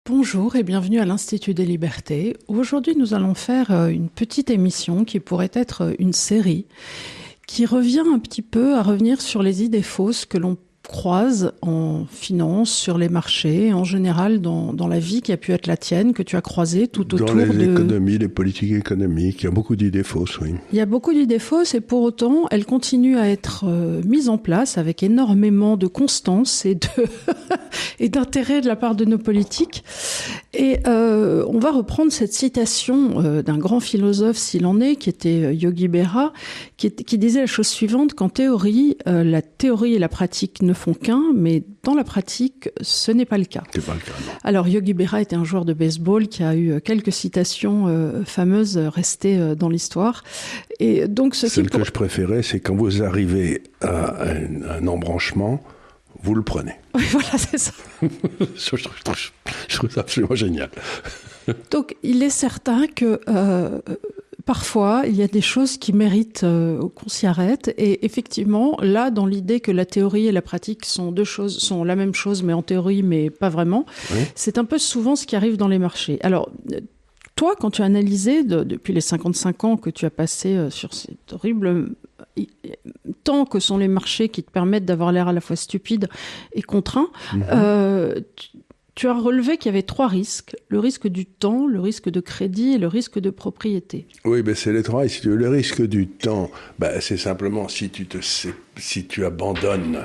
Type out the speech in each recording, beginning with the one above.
Bonjour et bienvenue à l'Institut des Libertés. Aujourd'hui, nous allons faire une petite émission qui pourrait être une série qui revient un petit peu à revenir sur les idées fausses que l'on croise en finance, sur les marchés, en général dans la vie qui a pu être la tienne, que tu as croisée tout autour de... Dans les économies, les politiques économiques, il y a beaucoup d'idées fausses, oui. Il y a beaucoup d'idées fausses et pour autant, elles continuent à être mises en place avec énormément de constance et et d'intérêt de la part de nos politiques. Et on va reprendre cette citation d'un grand philosophe, s'il en est, qui était Yogi Berra, qui disait la chose suivante, qu'en théorie, la théorie et la pratique ne font qu'un, mais dans la pratique, ce n'est pas le cas. C'est pas le cas, non. Alors, Yogi Berra était un joueur de baseball qui a eu quelques citations fameuses restées dans l'histoire. Et donc, Celle que je préférais, c'est quand vous arrivez à un embranchement, vous le prenez. Oui, voilà, c'est ça. Je trouve ça absolument génial. Donc, il est certain que parfois, il y a des choses qui méritent qu'on s'y arrête. Et effectivement, là, dans l'idée que la théorie et la pratique sont la même chose, mais en théorie, mais pas vraiment, oui. C'est un peu souvent ce qui arrive dans les marchés. Alors, toi, quand tu as analysé, depuis les 55 ans que tu as passé sur cet horrible temps que sont les marchés qui te permettent d'avoir l'air à la fois stupide et contraint, tu as relevé qu'il y avait 3 risques. Le risque du temps, le risque de crédit et le risque de propriété. Oui, ben c'est les 3 risques. Le risque du temps, c'est simplement si tu abandonnes,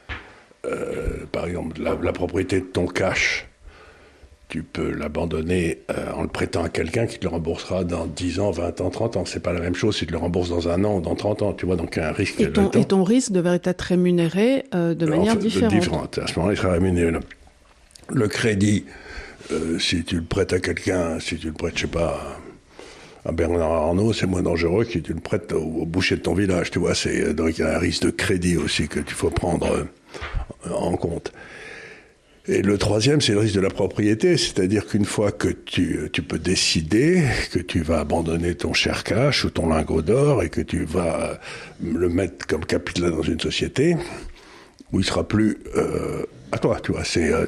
par exemple, la propriété de ton cash, tu peux l'abandonner en le prêtant à quelqu'un qui te le remboursera dans 10 ans, 20 ans, 30 ans. C'est pas la même chose si tu le rembourses dans 1 an ou dans 30 ans. Tu vois, donc un risque... Et ton risque devrait être rémunéré de manière différente. À ce moment-là, il sera rémunéré. Le crédit, si tu le prêtes à quelqu'un, si tu le prêtes, je sais pas, à Bernard Arnault, c'est moins dangereux que si tu le prêtes au boucher de ton village. Tu vois, donc il y a un risque de crédit aussi que tu faut prendre en compte. Et le 3e, c'est le risque de la propriété, c'est-à-dire qu'une fois que tu peux décider que tu vas abandonner ton cher cash ou ton lingot d'or et que tu vas le mettre comme capital dans une société où il sera plus à toi, tu vois, à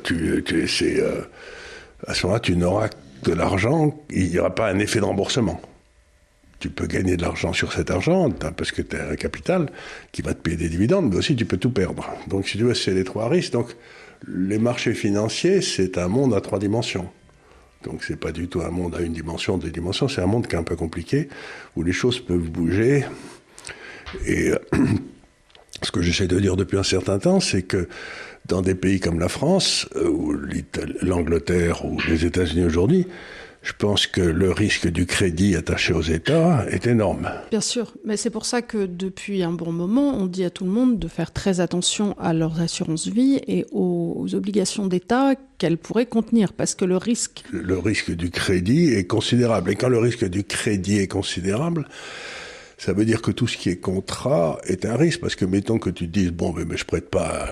ce moment-là, tu n'auras que l'argent, il n'y aura pas un effet de remboursement. Tu peux gagner de l'argent sur cet argent, parce que tu as un capital qui va te payer des dividendes, mais aussi tu peux tout perdre. Donc, si tu veux, c'est les 3 risques. Donc, les marchés financiers, c'est un monde à 3 dimensions. Donc, c'est pas du tout un monde à 1 dimension, 2 dimensions, c'est un monde qui est un peu compliqué, où les choses peuvent bouger. Et ce que j'essaie de dire depuis un certain temps, c'est que dans des pays comme la France, ou l'Angleterre, ou les États-Unis aujourd'hui, je pense que le risque du crédit attaché aux États est énorme. Bien sûr, mais c'est pour ça que depuis un bon moment, on dit à tout le monde de faire très attention à leurs assurances vie et aux obligations d'État qu'elles pourraient contenir, parce que le risque... Le risque du crédit est considérable. Et quand le risque du crédit est considérable, ça veut dire que tout ce qui est contrat est un risque, parce que mettons que tu te dises, bon, mais je prête pas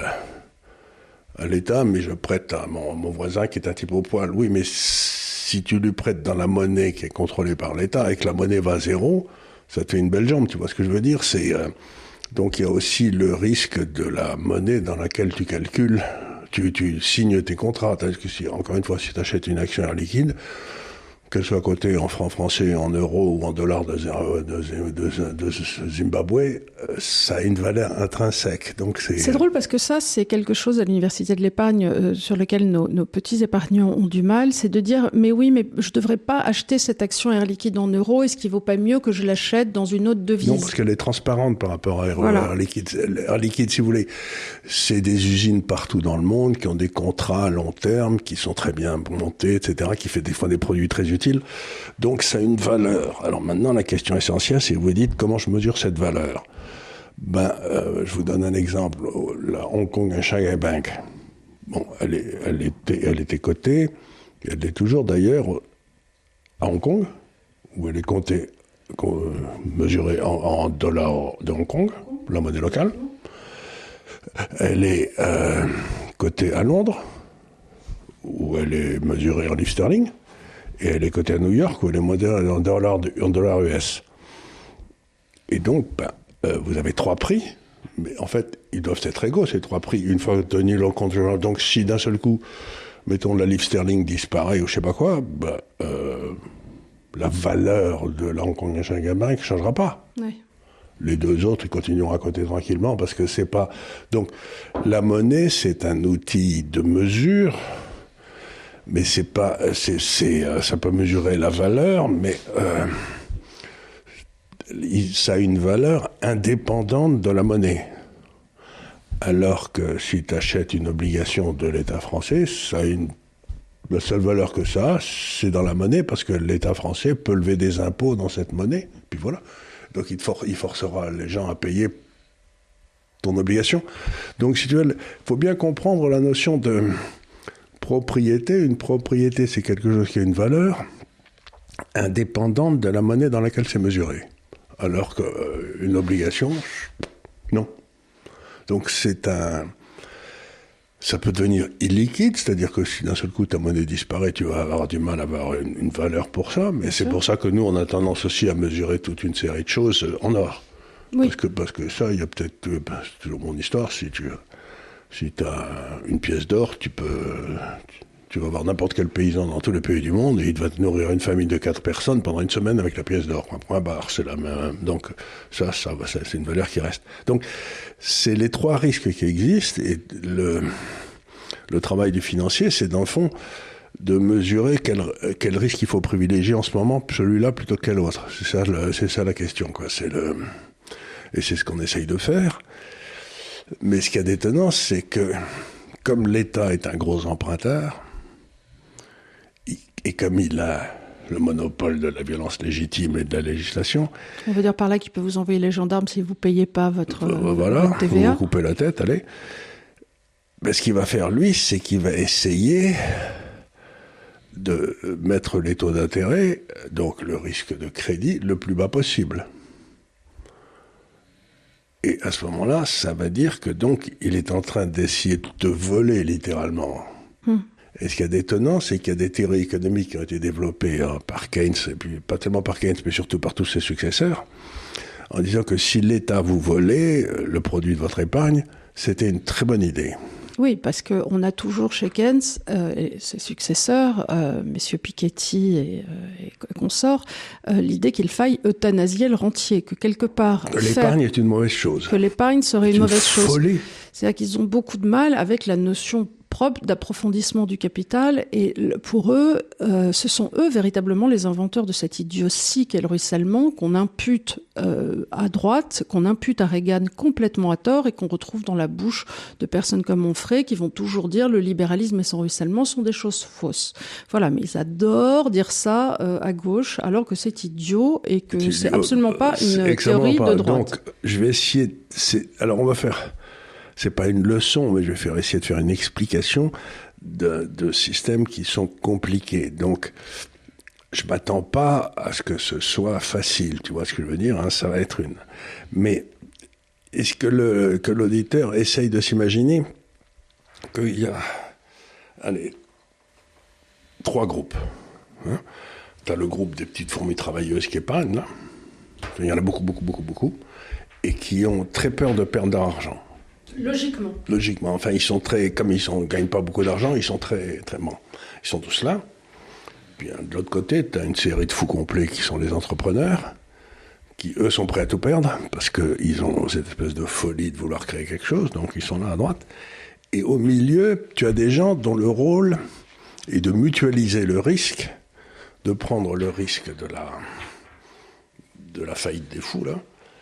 à l'État, mais je prête à mon voisin qui est un type au poil. Oui, mais si tu lui prêtes dans la monnaie qui est contrôlée par l'État et que la monnaie va à 0, ça te fait une belle jambe, tu vois ce que je veux dire ? Donc il y a aussi le risque de la monnaie dans laquelle tu calcules, tu signes tes contrats. Parce que encore une fois, si tu achètes une action en liquide, qu'elle soit cotée en francs français, en euros ou en dollars de Zimbabwe, ça a une valeur intrinsèque. Donc c'est drôle parce que ça, c'est quelque chose à l'Université de l'épargne sur lequel nos petits épargnants ont du mal, c'est de dire, mais oui, mais je devrais pas acheter cette action Air Liquide en euros, est-ce qu'il vaut pas mieux que je l'achète dans une autre devise ? Non, parce qu'elle est transparente par rapport à Air Liquide. Air Liquide, si vous voulez, c'est des usines partout dans le monde qui ont des contrats à long terme, qui sont très bien montés, etc., qui fait des fois des produits très utiles. Donc ça a une valeur. Alors maintenant, la question essentielle, c'est vous dites comment je mesure cette valeur. Je vous donne un exemple. La Hong Kong Shanghai Bank, bon, elle était cotée, et elle est toujours d'ailleurs à Hong Kong, où elle est mesurée en dollars de Hong Kong, la monnaie locale. Elle est cotée à Londres, où elle est mesurée en livres sterling. Et elle est cotée à New York, où elle est modérée en dollars US. Et donc, vous avez 3 prix, mais en fait, ils doivent être égaux, ces 3 prix. Une fois tenu en compte, donc si d'un seul coup, mettons, la livre sterling disparaît ou je sais pas quoi, la valeur de la Hong Kong Exchange Bank ne changera pas. Oui. Les deux autres, ils continueront à coter tranquillement parce que c'est pas... Donc, la monnaie, c'est un outil de mesure, mais c'est pas... ça peut mesurer la valeur, mais ça a une valeur indépendante de la monnaie. Alors que si tu achètes une obligation de l'État français, la seule valeur que ça a, c'est dans la monnaie, parce que l'État français peut lever des impôts dans cette monnaie, puis voilà. Donc il forcera les gens à payer ton obligation. Donc si tu veux, il faut bien comprendre la notion de propriété. Une propriété, c'est quelque chose qui a une valeur indépendante de la monnaie dans laquelle c'est mesuré. Alors qu'une obligation, non. Donc ça peut devenir illiquide, c'est-à-dire que si d'un seul coup ta monnaie disparaît, tu vas avoir du mal à avoir une valeur pour ça, mais c'est pour ça que nous, on a tendance aussi à mesurer toute une série de choses en or. Oui. Parce que ça, il y a peut-être... c'est toujours mon histoire, si tu as une pièce d'or, tu vas voir n'importe quel paysan dans tous les pays du monde et il va te nourrir une famille de 4 personnes pendant une semaine avec la pièce d'or. Point barre, c'est la même. Donc ça, c'est une valeur qui reste. Donc c'est les 3 risques qui existent et le travail du financier, c'est dans le fond de mesurer quel risque il faut privilégier en ce moment, celui-là plutôt que quel autre. C'est ça la question, quoi. Et c'est ce qu'on essaye de faire. Mais ce qu'il y a d'étonnant, c'est que comme l'État est un gros emprunteur, et comme il a le monopole de la violence légitime et de la législation... On veut dire par là qu'il peut vous envoyer les gendarmes si vous ne payez pas votre TVA. Vous coupez la tête, allez. Mais ce qu'il va faire, lui, c'est qu'il va essayer de mettre les taux d'intérêt, donc le risque de crédit, le plus bas possible. Et à ce moment-là, ça va dire que donc il est en train d'essayer de te voler littéralement. Et ce qu'il y a d'étonnant, c'est qu'il y a des théories économiques qui ont été développées par Keynes, et puis pas tellement par Keynes, mais surtout par tous ses successeurs, en disant que si l'État vous volait le produit de votre épargne, c'était une très bonne idée. Oui, parce qu'on a toujours chez Keynes et ses successeurs, messieurs Piketty et consorts, l'idée qu'il faille euthanasier le rentier, que quelque part... Que l'épargne est une mauvaise chose. Que l'épargne serait une mauvaise chose. Folie. C'est-à-dire qu'ils ont beaucoup de mal avec la notion propre d'approfondissement du capital et pour eux, ce sont eux véritablement les inventeurs de cette idiotie qu'est le ruissellement qu'on impute à droite, qu'on impute à Reagan complètement à tort et qu'on retrouve dans la bouche de personnes comme Onfray qui vont toujours dire le libéralisme et son ruissellement sont des choses fausses. Voilà, mais ils adorent dire ça à gauche alors que c'est idiot et que c'est absolument pas une théorie de droite. Donc, je vais essayer... Alors, on va faire... C'est pas une leçon, mais je vais essayer de faire une explication de systèmes qui sont compliqués. Donc, je m'attends pas à ce que ce soit facile. Tu vois ce que je veux dire, hein, ça va être une... Mais est-ce que l'auditeur essaye de s'imaginer qu'il y a, 3 groupes. Hein. Tu as le groupe des petites fourmis travailleuses qui épargnent, là. Il y en a beaucoup, et qui ont très peur de perdre de l'argent. Logiquement. Enfin, comme ils gagnent pas beaucoup d'argent, ils sont très bons. Ils sont tous là. Puis de l'autre côté, tu as une série de fous complets qui sont les entrepreneurs, qui eux sont prêts à tout perdre, parce qu'ils ont cette espèce de folie de vouloir créer quelque chose, donc ils sont là à droite. Et au milieu, tu as des gens dont le rôle est de mutualiser le risque, de prendre le risque de la faillite des fous, là,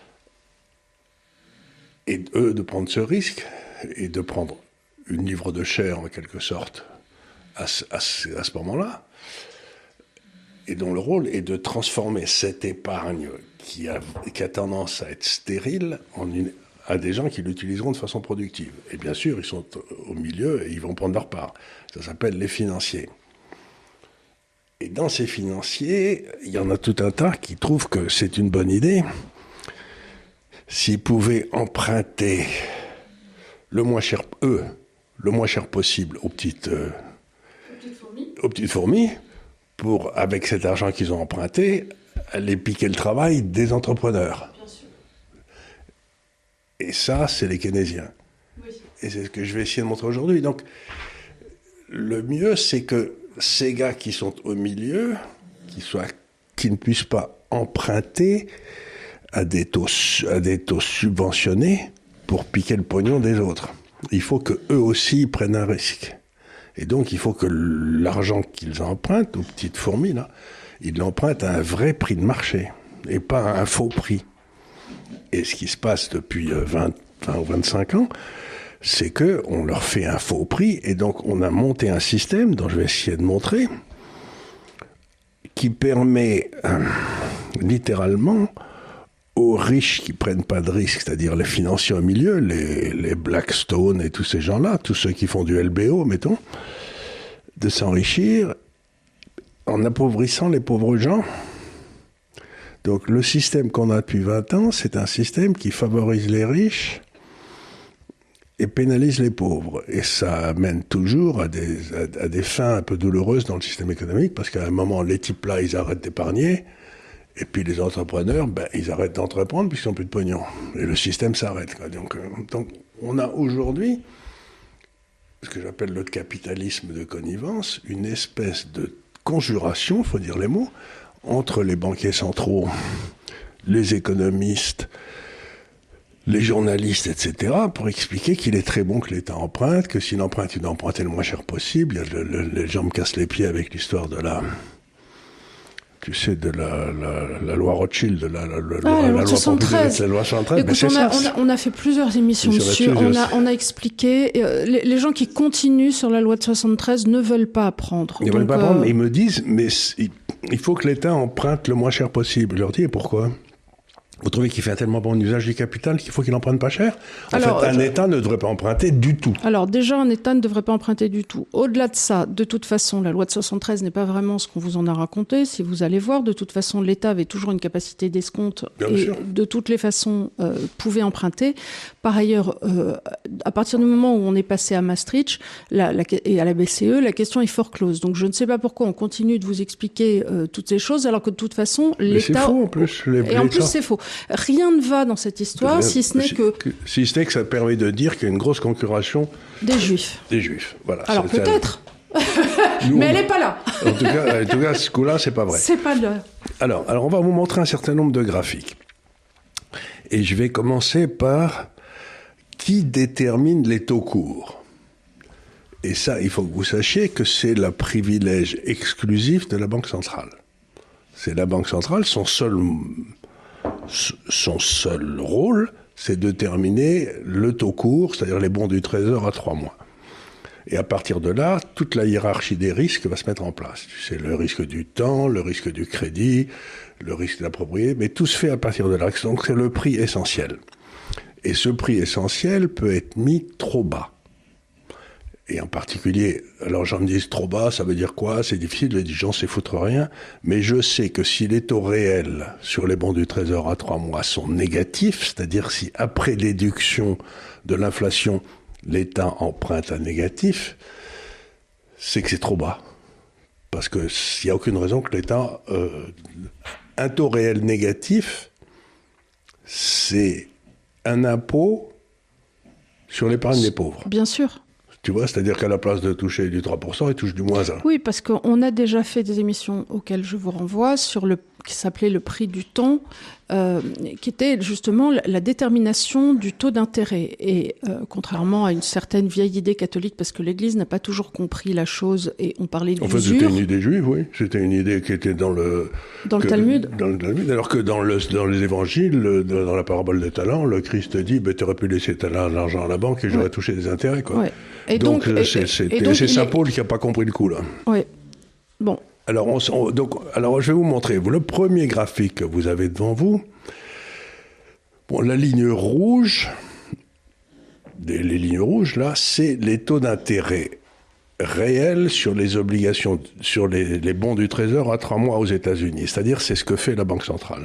et eux de prendre ce risque et de prendre une livre de chair en quelque sorte à ce moment-là, et dont le rôle est de transformer cette épargne qui a tendance à être stérile à des gens qui l'utiliseront de façon productive. Et bien sûr, ils sont au milieu et ils vont prendre leur part. Ça s'appelle les financiers. Et dans ces financiers, il y en a tout un tas qui trouvent que c'est une bonne idée s'ils pouvaient emprunter le moins cher possible aux petites fourmis, pour, avec cet argent qu'ils ont emprunté, aller piquer le travail des entrepreneurs. Bien sûr. Et ça, c'est les keynésiens. Oui. Et c'est ce que je vais essayer de montrer aujourd'hui. Donc, le mieux, c'est que ces gars qui sont au milieu, qui ne puissent pas emprunter à des taux subventionnés pour piquer le pognon des autres. Il faut que eux aussi prennent un risque. Et donc, il faut que l'argent qu'ils empruntent, aux petites fourmis, là, ils l'empruntent à un vrai prix de marché, et pas à un faux prix. Et ce qui se passe depuis 20 ou 25 ans, c'est qu'on leur fait un faux prix, et donc on a monté un système, dont je vais essayer de montrer, qui permet littéralement aux riches qui prennent pas de risque, c'est-à-dire les financiers au milieu, les Blackstone et tous ces gens-là, tous ceux qui font du LBO, mettons, de s'enrichir en appauvrissant les pauvres gens. Donc le système qu'on a depuis 20 ans, c'est un système qui favorise les riches et pénalise les pauvres. Et ça amène toujours à des fins un peu douloureuses dans le système économique, parce qu'à un moment, les types-là, ils arrêtent d'épargner, et puis les entrepreneurs, ils arrêtent d'entreprendre puisqu'ils n'ont plus de pognon. Et le système s'arrête, quoi. Donc on a aujourd'hui, ce que j'appelle le capitalisme de connivence, une espèce de conjuration, il faut dire les mots, entre les banquiers centraux, les économistes, les journalistes, etc., pour expliquer qu'il est très bon que l'État emprunte, que s'il emprunte, il doit emprunter le moins cher possible. Les gens me cassent les pieds avec l'histoire de la loi Rothschild, la loi 73. La loi 73. Écoute, on a fait plusieurs émissions dessus. On a expliqué. Les gens qui continuent sur la loi de 73 ne veulent pas apprendre. Ils ne veulent pas apprendre, mais ils me disent, mais il faut que l'État emprunte le moins cher possible. Je leur dis, et pourquoi ? Vous trouvez qu'il fait un tellement bon usage du capital qu'il faut qu'il emprunte pas cher ? Un État ne devrait pas emprunter du tout. Alors déjà, un État ne devrait pas emprunter du tout. Au-delà de ça, de toute façon, la loi de 73 n'est pas vraiment ce qu'on vous en a raconté. Si vous allez voir, de toute façon, l'État avait toujours une capacité d'escompte et de toutes les façons pouvait emprunter. Par ailleurs, à partir du moment où on est passé à Maastricht et à la BCE, la question est fort close. Donc je ne sais pas pourquoi on continue de vous expliquer toutes ces choses alors que de toute façon, l'État... Mais c'est faux en plus. Et en plus, c'est faux. Rien ne va dans cette histoire, si ce n'est que ça permet de dire qu'il y a une grosse concuration des Juifs. Des Juifs, voilà. Alors peut-être, mais elle n'est pas là. En tout cas, ce coup-là, c'est pas vrai. C'est pas là. Alors, on va vous montrer un certain nombre de graphiques. Et je vais commencer par qui détermine les taux courts. Et ça, il faut que vous sachiez que c'est le privilège exclusif de la Banque centrale. C'est la Banque centrale, son seul rôle, c'est de déterminer le taux court, c'est-à-dire les bons du Trésor à 3 mois. Et à partir de là, toute la hiérarchie des risques va se mettre en place. C'est le risque du temps, le risque du crédit, le risque de la propriété, mais tout se fait à partir de là. Donc c'est le prix essentiel. Et ce prix essentiel peut être mis trop bas. Et en particulier, alors j'en me dis trop bas, ça veut dire quoi ? C'est difficile, les gens s'y foutent rien. Mais je sais que si les taux réels sur les bons du Trésor à 3 mois sont négatifs, c'est-à-dire si après déduction de l'inflation, l'État emprunte à négatif, c'est que c'est trop bas. Parce que s'il n'y a aucune raison que l'État... un taux réel négatif, c'est un impôt sur l'épargne des pauvres. Bien sûr. Tu vois, c'est-à-dire qu'à la place de toucher du 3%, il touche du moins 1. Oui, parce qu'on a déjà fait des émissions auxquelles je vous renvoie qui s'appelait le prix du temps, qui était justement la détermination du taux d'intérêt. Et contrairement à une certaine vieille idée catholique, parce que l'Église n'a pas toujours compris la chose, et on parlait d'usure. En fait, c'était une idée juive, oui. C'était une idée qui était dans le Talmud. Dans le Talmud, alors que dans les évangiles, dans la parabole des talents, le Christ dit, tu aurais pu laisser l'argent à la banque et j'aurais touché des intérêts, quoi. Ouais. Et donc c'est Saint Paul qui n'a pas compris le coup, là. Oui. Bon. Alors, je vais vous montrer. Le premier graphique que vous avez devant vous, la ligne rouge, les lignes rouges, là, c'est les taux d'intérêt réels sur les obligations, sur les bons du Trésor à 3 mois aux États-Unis. C'est-à-dire, c'est ce que fait la Banque centrale.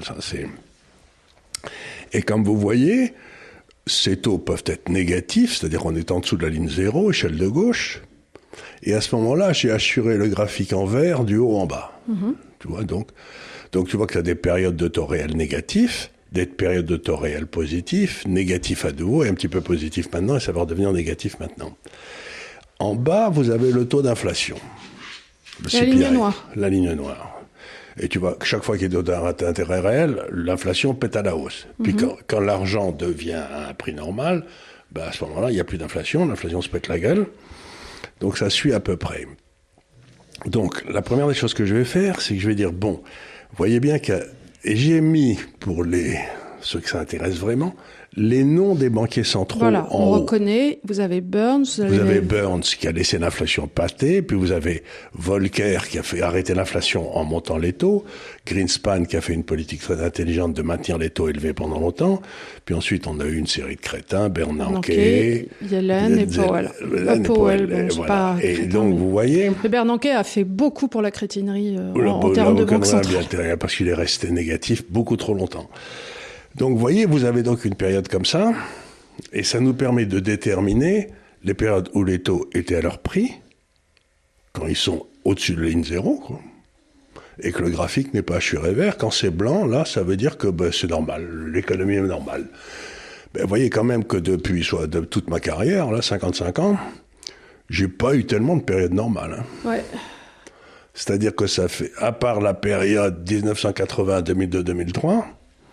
Et comme vous voyez, ces taux peuvent être négatifs, c'est-à-dire on est en dessous de la ligne 0, échelle de gauche. Et à ce moment-là, j'ai assuré le graphique en vert du haut en bas. Mm-hmm. Tu vois, donc tu vois qu'il y a des périodes de taux réels négatifs, des périodes de taux réels positifs, négatifs à nouveau et un petit peu positifs maintenant, et ça va redevenir négatif maintenant. En bas, vous avez le taux d'inflation. La ligne noire. La ligne noire. Et tu vois, chaque fois qu'il y a des taux d'intérêt réel, l'inflation pète à la hausse. Puis quand l'argent devient à un prix normal, ben à ce moment-là, il n'y a plus d'inflation, l'inflation se pète la gueule. Donc ça suit à peu près. Donc la première des choses que je vais faire, c'est que je vais dire, bon, vous voyez bien que... Et j'y ai mis, pour ceux que ça intéresse vraiment, les noms des banquiers centraux. Voilà, on haut. reconnaît, vous avez Burns. Vous avez Burns qui a laissé l'inflation pâter, puis vous avez Volcker qui a fait arrêter l'inflation en montant les taux, Greenspan qui a fait une politique très intelligente de maintenir les taux élevés pendant longtemps, puis ensuite on a eu une série de crétins, Bernanke, Yellen et Powell. Voilà. Et donc vous voyez... Mais Bernanke a fait beaucoup pour la crétinerie en termes de banque centrale. Parce qu'il est resté négatif beaucoup trop longtemps. Donc, vous voyez, vous avez donc une période comme ça, et ça nous permet de déterminer les périodes où les taux étaient à leur prix, quand ils sont au-dessus de la ligne zéro, quoi, et que le graphique n'est pas assuré vert. Quand c'est blanc, là, ça veut dire que c'est normal, l'économie est normale. Vous voyez quand même que depuis de toute ma carrière, là, 55 ans, j'ai pas eu tellement de périodes normales. Hein. Ouais. C'est-à-dire que ça fait, à part la période 1980, 2002, 2003,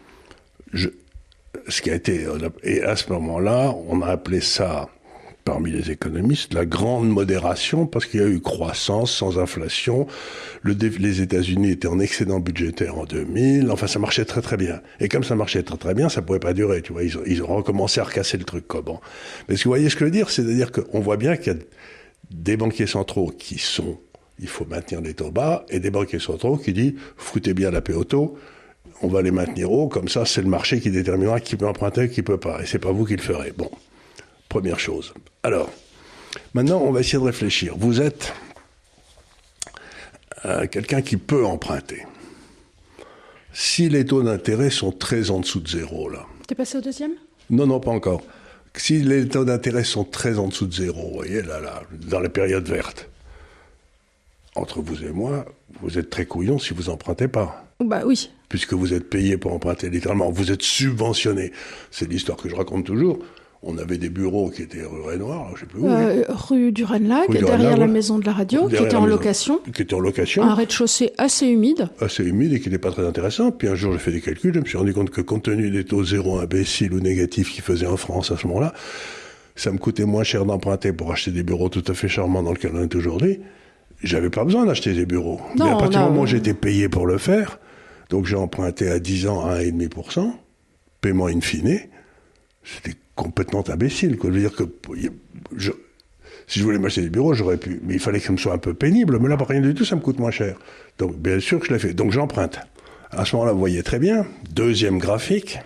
ce qui a été, et à ce moment-là, on a appelé ça, parmi les économistes, la grande modération, parce qu'il y a eu croissance sans inflation. Les États-Unis étaient en excédent budgétaire en 2000. Enfin, ça marchait très très bien. Et comme ça marchait très très bien, ça pouvait pas durer. Tu vois, ils ont recommencé à recasser le truc. Quoi. Bon. Mais ce que vous voyez ce que je veux dire, c'est-à-dire qu'on voit bien qu'il y a des banquiers centraux qui sont, il faut maintenir les taux bas, et des banquiers centraux qui disent, foutez bien la paix au taux. On va les maintenir hauts, comme ça, c'est le marché qui déterminera qui peut emprunter et qui peut pas. Et c'est pas vous qui le ferez. Bon, première chose. Alors, maintenant, on va essayer de réfléchir. Vous êtes quelqu'un qui peut emprunter. Si les taux d'intérêt sont très en dessous de zéro, là. T'es passé au deuxième ? Non, pas encore. Si les taux d'intérêt sont très en dessous de zéro, vous voyez, là, dans les périodes vertes, entre vous et moi, vous êtes très couillon si vous empruntez pas. Bah oui. Puisque vous êtes payé pour emprunter, littéralement. Vous êtes subventionné. C'est l'histoire que je raconte toujours. On avait des bureaux qui étaient rue Renoir, je sais plus où. Rue du Renlac, derrière la maison de la radio, qui était en location. Qui était en location. Un rez-de-chaussée assez humide. Assez humide et qui n'était pas très intéressant. Puis un jour, j'ai fait des calculs, je me suis rendu compte que compte tenu des taux zéro imbéciles ou négatifs qu'ils faisaient en France à ce moment-là, ça me coûtait moins cher d'emprunter pour acheter des bureaux tout à fait charmants dans lequel on est aujourd'hui. J'avais pas besoin d'acheter des bureaux. Non, mais à partir du moment où j'étais payé pour le faire, donc j'ai emprunté à 10 ans à 1,5%, paiement in fine, c'était complètement imbécile. Quoi. Je veux dire que si je voulais m'acheter des bureaux, j'aurais pu, mais il fallait que ça me soit un peu pénible, mais là, pas rien du tout, ça me coûte moins cher. Donc bien sûr que je l'ai fait. Donc j'emprunte. À ce moment-là, vous voyez très bien, deuxième graphique,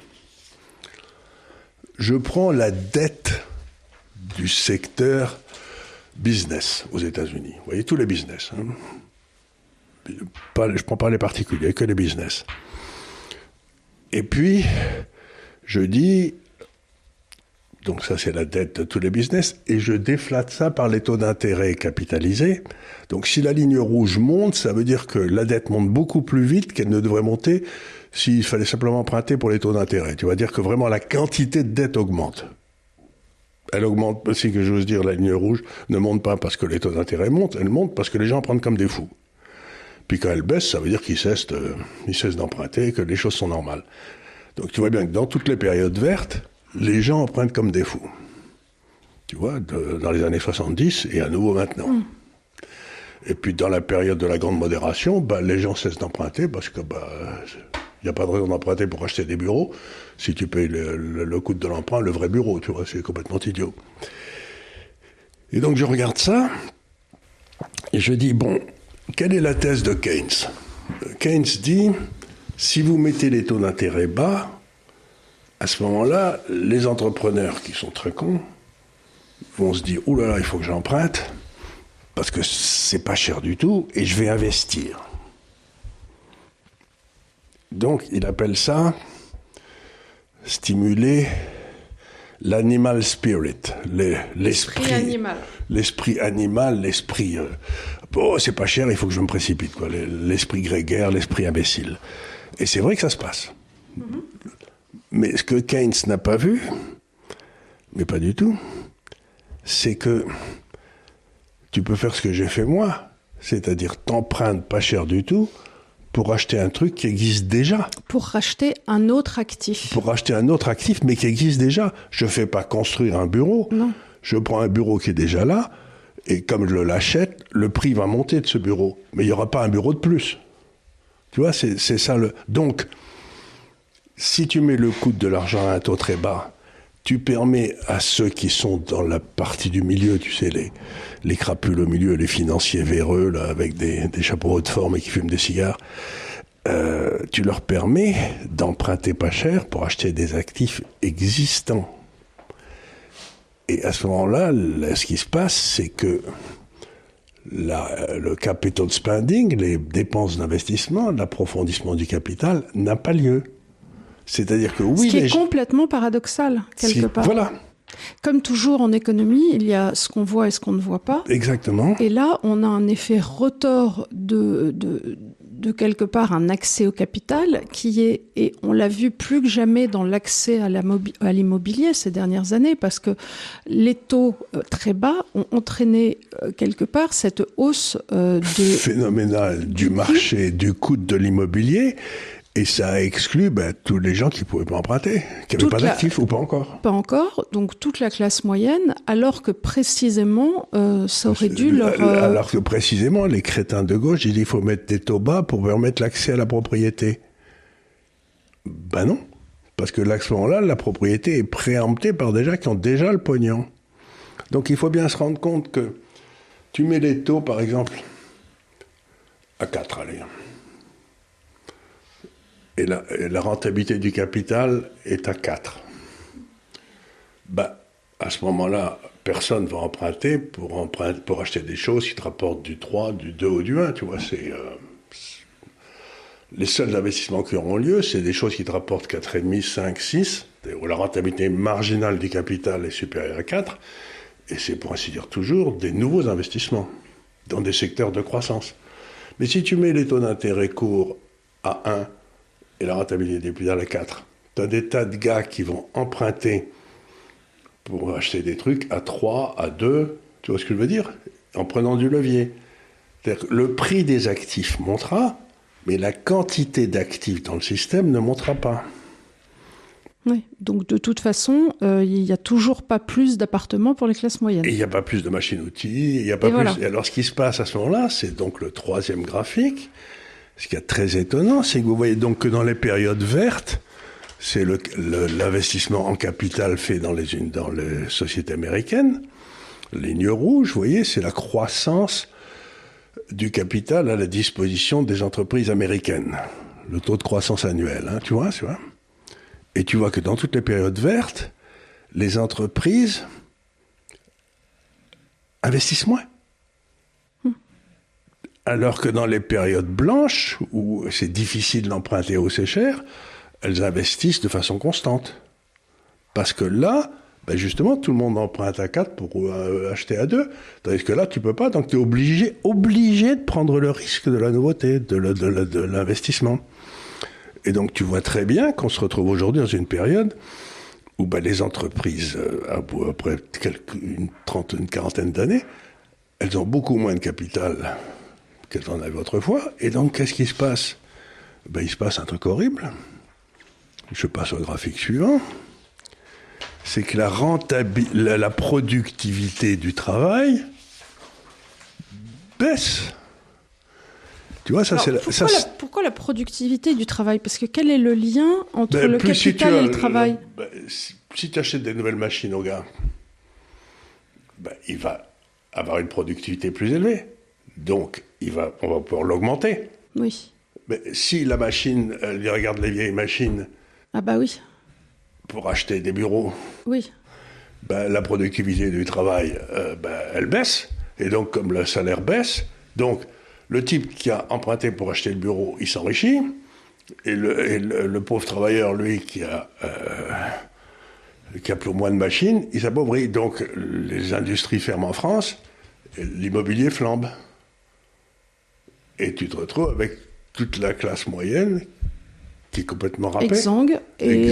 je prends la dette du secteur business aux États-Unis. Vous voyez, tous les business. Hein. Je ne prends pas les particuliers, que les business. Et puis, je dis, donc ça c'est la dette de tous les business, et je déflate ça par les taux d'intérêt capitalisés. Donc si la ligne rouge monte, ça veut dire que la dette monte beaucoup plus vite qu'elle ne devrait monter s'il fallait simplement emprunter pour les taux d'intérêt. Tu vas dire que vraiment la quantité de dette augmente. Elle augmente, si que j'ose dire, la ligne rouge ne monte pas parce que les taux d'intérêt montent, elle monte parce que les gens empruntent comme des fous. Puis quand elle baisse, ça veut dire qu'ils cessent d'emprunter, que les choses sont normales. Donc tu vois bien que dans toutes les périodes vertes, les gens empruntent comme des fous. Tu vois, dans les années 70 et à nouveau maintenant. Et puis dans la période de la grande modération, les gens cessent d'emprunter parce que il n'y a pas de raison d'emprunter pour acheter des bureaux. Si tu payes le coût de l'emprunt, le vrai bureau, tu vois, c'est complètement idiot. Et donc je regarde ça et je dis, bon, quelle est la thèse de Keynes ? Keynes dit, si vous mettez les taux d'intérêt bas, à ce moment-là, les entrepreneurs qui sont très cons vont se dire, oh là là, il faut que j'emprunte, parce que c'est pas cher du tout, et je vais investir. Donc, il appelle ça stimuler l'animal spirit, l'esprit animal. L'esprit animal, l'esprit... c'est pas cher, il faut que je me précipite, quoi. L'esprit grégaire, l'esprit imbécile. Et c'est vrai que ça se passe. Mm-hmm. Mais ce que Keynes n'a pas vu, mais pas du tout, c'est que tu peux faire ce que j'ai fait moi, c'est-à-dire t'empruntes pas cher du tout pour acheter un truc qui existe déjà. Pour racheter un autre actif. Pour racheter un autre actif, mais qui existe déjà. Je fais pas construire un bureau. Non. Je prends un bureau qui est déjà là, et comme je l'achète, le prix va monter de ce bureau. Mais il n'y aura pas un bureau de plus. Tu vois, c'est ça le... Donc, si tu mets le coût de l'argent à un taux très bas, tu permets à ceux qui sont dans la partie du milieu, tu sais, les crapules au milieu, les financiers véreux, là, avec des chapeaux haute forme et qui fument des cigares, tu leur permets d'emprunter pas cher pour acheter des actifs existants. Et à ce moment-là, ce qui se passe, c'est que le capital spending, les dépenses d'investissement, l'approfondissement du capital n'a pas lieu. C'est-à-dire que oui... Ce qui est complètement paradoxal, quelque part. Voilà. Comme toujours en économie, il y a ce qu'on voit et ce qu'on ne voit pas. Exactement. Et là, on a un effet retors de quelque part un accès au capital qui est, et on l'a vu plus que jamais dans l'accès à l'immobilier ces dernières années, parce que les taux très bas ont entraîné quelque part cette hausse phénoménale du marché, du coût de l'immobilier. Et ça a exclu tous les gens qui ne pouvaient pas emprunter, qui n'avaient pas d'actifs ou pas encore. Pas encore, donc toute la classe moyenne, alors que précisément, ça aurait dû leur... Alors que précisément, les crétins de gauche disent qu'il faut mettre des taux bas pour permettre l'accès à la propriété. Ben non, parce que à ce moment-là, la propriété est préemptée par des gens qui ont déjà le pognon. Donc il faut bien se rendre compte que tu mets les taux, par exemple, à 4, allez. Et la rentabilité du capital est à 4. À ce moment-là, personne ne va emprunter pour acheter des choses qui te rapportent du 3, du 2 ou du 1. Tu vois, les seuls investissements qui auront lieu, c'est des choses qui te rapportent 4,5, 5, 6, où la rentabilité marginale du capital est supérieure à 4. Et c'est pour ainsi dire toujours des nouveaux investissements dans des secteurs de croissance. Mais si tu mets les taux d'intérêt courts à 1, et la rentabilité des plus à 4. Tu as des tas de gars qui vont emprunter pour acheter des trucs à 3, à 2, tu vois ce que je veux dire? En prenant du levier. C'est-à-dire que le prix des actifs montera, mais la quantité d'actifs dans le système ne montera pas. Oui, donc de toute façon, il n'y a toujours pas plus d'appartements pour les classes moyennes. Et il n'y a pas plus de machines-outils, il n'y a pas plus... Voilà. Et alors ce qui se passe à ce moment-là, c'est donc le troisième graphique. Ce qui est très étonnant, c'est que vous voyez donc que dans les périodes vertes, c'est l'investissement en capital fait dans les sociétés américaines. Les lignes rouges, vous voyez, c'est la croissance du capital à la disposition des entreprises américaines. Le taux de croissance annuel, hein, tu vois. Et tu vois que dans toutes les périodes vertes, les entreprises investissent moins. Alors que dans les périodes blanches, où c'est difficile d'emprunter ou c'est cher, elles investissent de façon constante. Parce que là, justement, tout le monde emprunte à 4 pour acheter à 2. Tandis que là, tu peux pas, donc tu es obligé de prendre le risque de la nouveauté, de l'investissement. Et donc tu vois très bien qu'on se retrouve aujourd'hui dans une période où les entreprises, après une quarantaine d'années, elles ont beaucoup moins de capital qu'elles en avaient autrefois. Et donc, qu'est-ce qui se passe? Il se passe un truc horrible. Je passe au graphique suivant. C'est que la productivité du travail baisse. Tu vois, ça, alors, pourquoi la productivité du travail? Parce que quel est le lien entre le capital et le travail? Si tu achètes des nouvelles machines au gars, il va avoir une productivité plus élevée. Donc, on va pouvoir l'augmenter. Oui. Mais si la machine, il regarde les vieilles machines... Ah oui. Pour acheter des bureaux... Oui. La productivité du travail, elle baisse. Et donc, comme le salaire baisse, donc, le type qui a emprunté pour acheter le bureau, il s'enrichit. Et le pauvre travailleur, lui, qui a plus moins de machines, il s'appauvrit. Donc, les industries ferment en France, l'immobilier flambe. Et tu te retrouves avec toute la classe moyenne qui est complètement râpé. Exsangue. Et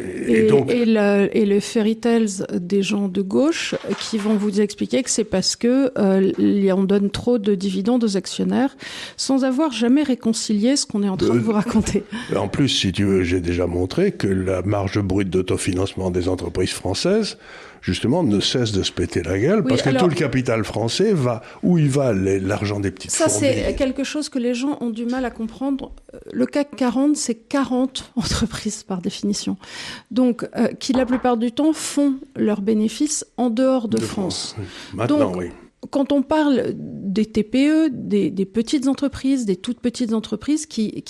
le fairy tales des gens de gauche qui vont vous expliquer que c'est parce que on donne trop de dividendes aux actionnaires sans avoir jamais réconcilié ce qu'on est en train de vous raconter. En plus, si tu veux, j'ai déjà montré que la marge brute d'autofinancement des entreprises françaises, justement, ne cesse de se péter la gueule, parce que tout le capital français va où il va, l'argent des petites fourmis. Ça, c'est quelque chose que les gens ont du mal à comprendre. Le CAC 40, c'est 40 entreprises par définition. Donc, qui la plupart du temps font leurs bénéfices en dehors de France. Oui. Maintenant, oui. Quand on parle des TPE, des petites entreprises, des toutes petites entreprises qui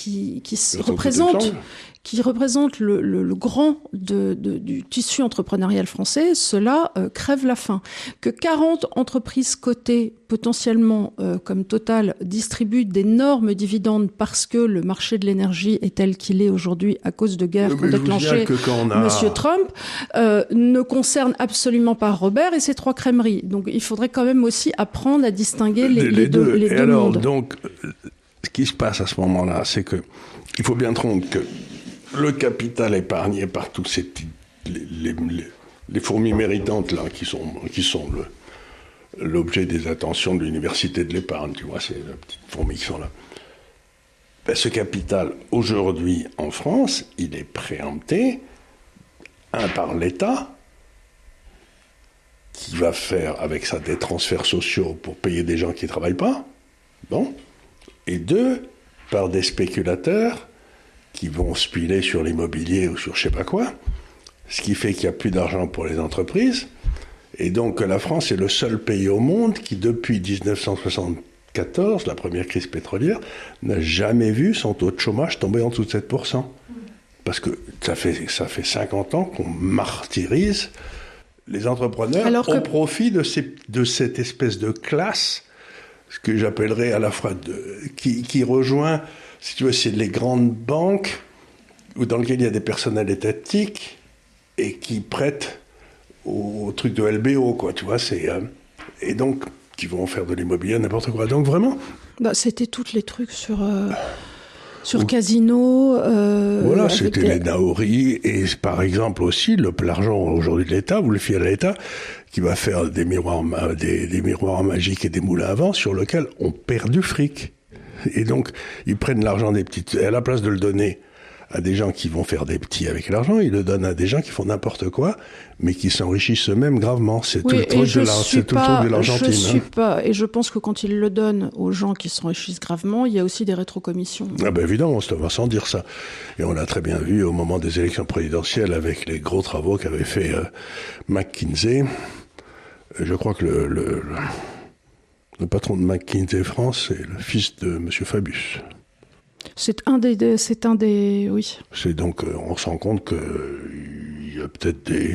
représentent le grand du tissu entrepreneurial français, cela crève la faim. Que 40 entreprises cotées potentiellement comme Total distribuent d'énormes dividendes parce que le marché de l'énergie est tel qu'il est aujourd'hui à cause de guerres qu'ont déclenché Monsieur Trump, ne concerne absolument pas Robert et ses 3 crèmeries. Donc il faudrait quand même aussi apprendre à distinguer les deux et alors, mondes. Donc, ce qui se passe à ce moment-là, c'est que il faut bien comprendre que le capital épargné par tous ces petits, les fourmis méritantes là, qui sont l'objet des attentions de l'université de l'épargne, tu vois, c'est les petites fourmis qui sont là. Ben, ce capital, aujourd'hui, en France, il est préempté, par l'État, qui va faire avec ça des transferts sociaux pour payer des gens qui ne travaillent pas, bon, et 2, par des spéculateurs qui vont spiler sur l'immobilier ou sur je sais pas quoi, ce qui fait qu'il n'y a plus d'argent pour les entreprises, et donc la France est le seul pays au monde qui, depuis 1974, la première crise pétrolière, n'a jamais vu son taux de chômage tomber en dessous de 7%. Parce que ça fait 50 ans qu'on martyrise les entrepreneurs au profit de cette espèce de classe, ce que j'appellerais à la fois qui rejoint, si tu veux, c'est les grandes banques dans lesquelles il y a des personnels étatiques et qui prêtent au truc de LBO, quoi, tu vois, et donc qui vont faire de l'immobilier n'importe quoi. Donc vraiment, c'était tous les trucs sur Casino. Voilà, c'était les Naori et par exemple aussi l'argent aujourd'hui de l'État, vous le fiez à l'État, qui va faire des miroirs magiques et des moulins à vent sur lesquels on perd du fric. Et donc, ils prennent l'argent des petites... Et à la place de le donner à des gens qui vont faire des petits avec l'argent, ils le donnent à des gens qui font n'importe quoi, mais qui s'enrichissent eux-mêmes gravement. C'est tout le truc de l'Argentine. Et je pense que quand ils le donnent aux gens qui s'enrichissent gravement, il y a aussi des rétrocommissions. Ah ben évidemment, on va sans dire ça. Et on l'a très bien vu au moment des élections présidentielles avec les gros travaux qu'avait fait McKinsey. Je crois que le patron de McKinsey France, c'est le fils de M. Fabius. C'est un des, oui. C'est donc, on se rend compte qu'il y a peut-être des...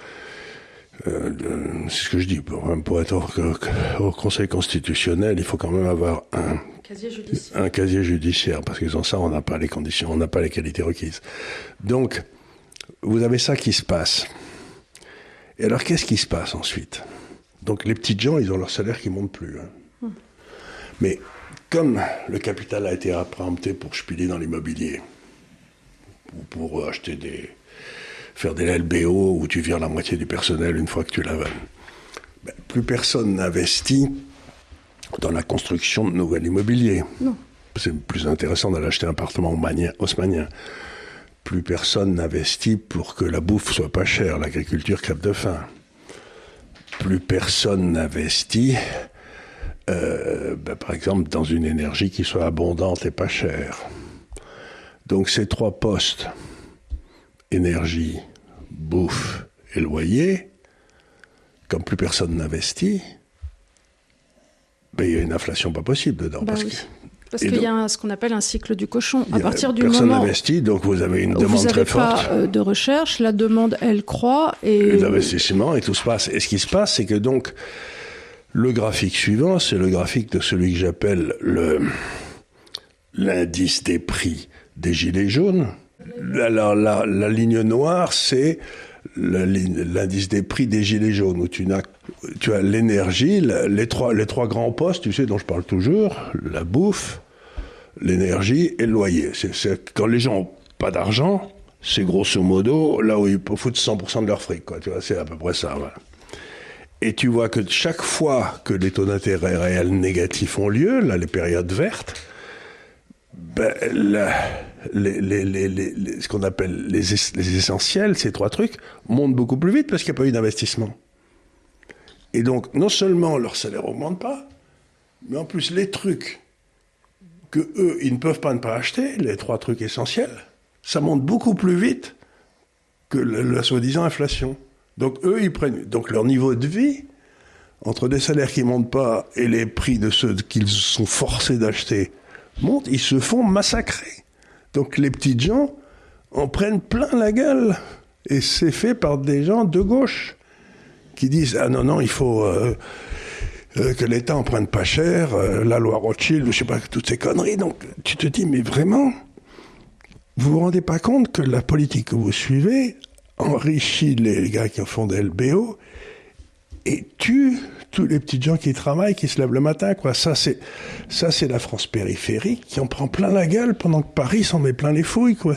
c'est ce que je dis, pour être au Conseil constitutionnel, il faut quand même avoir un casier judiciaire, parce que sans ça, on n'a pas les conditions, on n'a pas les qualités requises. Donc, vous avez ça qui se passe. Et alors, qu'est-ce qui se passe ensuite ? Donc, les petites gens, ils ont leur salaire qui ne monte plus. Hein. Mais comme le capital a été préempté pour spiler dans l'immobilier, ou pour faire des LBO où tu vires la moitié du personnel une fois que tu l'avales, plus personne n'investit dans la construction de nouvel immobilier. Non. C'est plus intéressant d'aller acheter un appartement haussmannien. Plus personne n'investit pour que la bouffe soit pas chère, l'agriculture crève de faim. Plus personne n'investit, par exemple, dans une énergie qui soit abondante et pas chère. Donc ces 3 postes, énergie, bouffe et loyer, comme plus personne n'investit, il y a une inflation pas possible dedans. Parce qu'il y a ce qu'on appelle un cycle du cochon. À partir du personne moment n'investit, donc vous avez une demande très forte. Vous n'avez pas de recherche, la demande, elle croît. Et l'investissement et tout se passe. Et ce qui se passe, c'est que donc, le graphique suivant, c'est le graphique de celui que j'appelle l'indice des prix des gilets jaunes. La ligne noire, c'est l'indice des prix des gilets jaunes, où tu as l'énergie, les trois grands postes, tu sais, dont je parle toujours, la bouffe, l'énergie et le loyer. C'est quand les gens pas d'argent, c'est grosso modo là où ils foutent 100% de leur fric, quoi. Tu vois, c'est à peu près ça, voilà. Et tu vois que chaque fois que les taux d'intérêt réels négatifs ont lieu, là, les périodes vertes, ben, ce qu'on appelle les essentiels, ces 3 trucs, montent beaucoup plus vite parce qu'il n'y a pas eu d'investissement. Et donc, non seulement leur salaire n'augmente pas, mais en plus, les trucs que eux, ils ne peuvent pas ne pas acheter, les 3 trucs essentiels, ça monte beaucoup plus vite que la soi-disant inflation. Donc, eux, ils prennent... Donc, leur niveau de vie, entre des salaires qui ne montent pas et les prix de ceux qu'ils sont forcés d'acheter montent, ils se font massacrer. Donc, les petites gens en prennent plein la gueule. Et c'est fait par des gens de gauche qui disent « Ah non, il faut... que l'État en prenne pas cher, la loi Rothschild, je sais pas, toutes ces conneries. » Donc, tu te dis, mais vraiment, vous vous rendez pas compte que la politique que vous suivez enrichit les gars qui ont fondé le BO et tue tous les petits gens qui travaillent, qui se lèvent le matin, quoi. Ça, c'est la France périphérique qui en prend plein la gueule pendant que Paris s'en met plein les fouilles, quoi.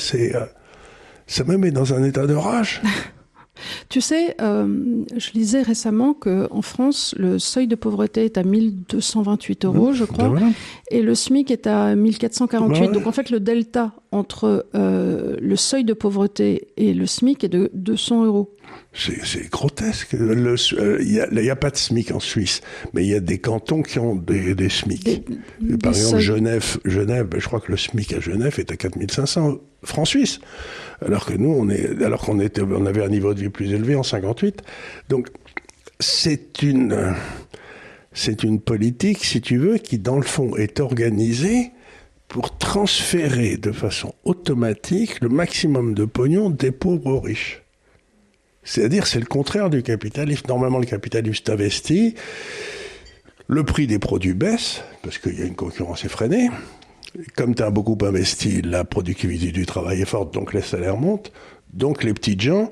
Ça me met dans un état de rage. Tu sais, je lisais récemment qu'en France, le seuil de pauvreté est à 1228 €, je crois, voilà. Et le SMIC est à 1448. Voilà. Donc en fait, le delta entre le seuil de pauvreté et le SMIC est de 200 €. C'est grotesque. Il n'y a pas de SMIC en Suisse, mais il y a des cantons qui ont des SMIC. Par exemple, Genève, je crois que le SMIC à Genève est à 4500 francs suisses. Alors que nous, on avait un niveau de vie plus élevé en 58. Donc, c'est une politique, si tu veux, qui, dans le fond, est organisée pour transférer de façon automatique le maximum de pognon des pauvres aux riches. C'est-à-dire, c'est le contraire du capitalisme. Normalement, le capitalisme investit, le prix des produits baisse, parce qu'il y a une concurrence effrénée. Comme tu as beaucoup investi, la productivité du travail est forte, donc les salaires montent. Donc les petits gens,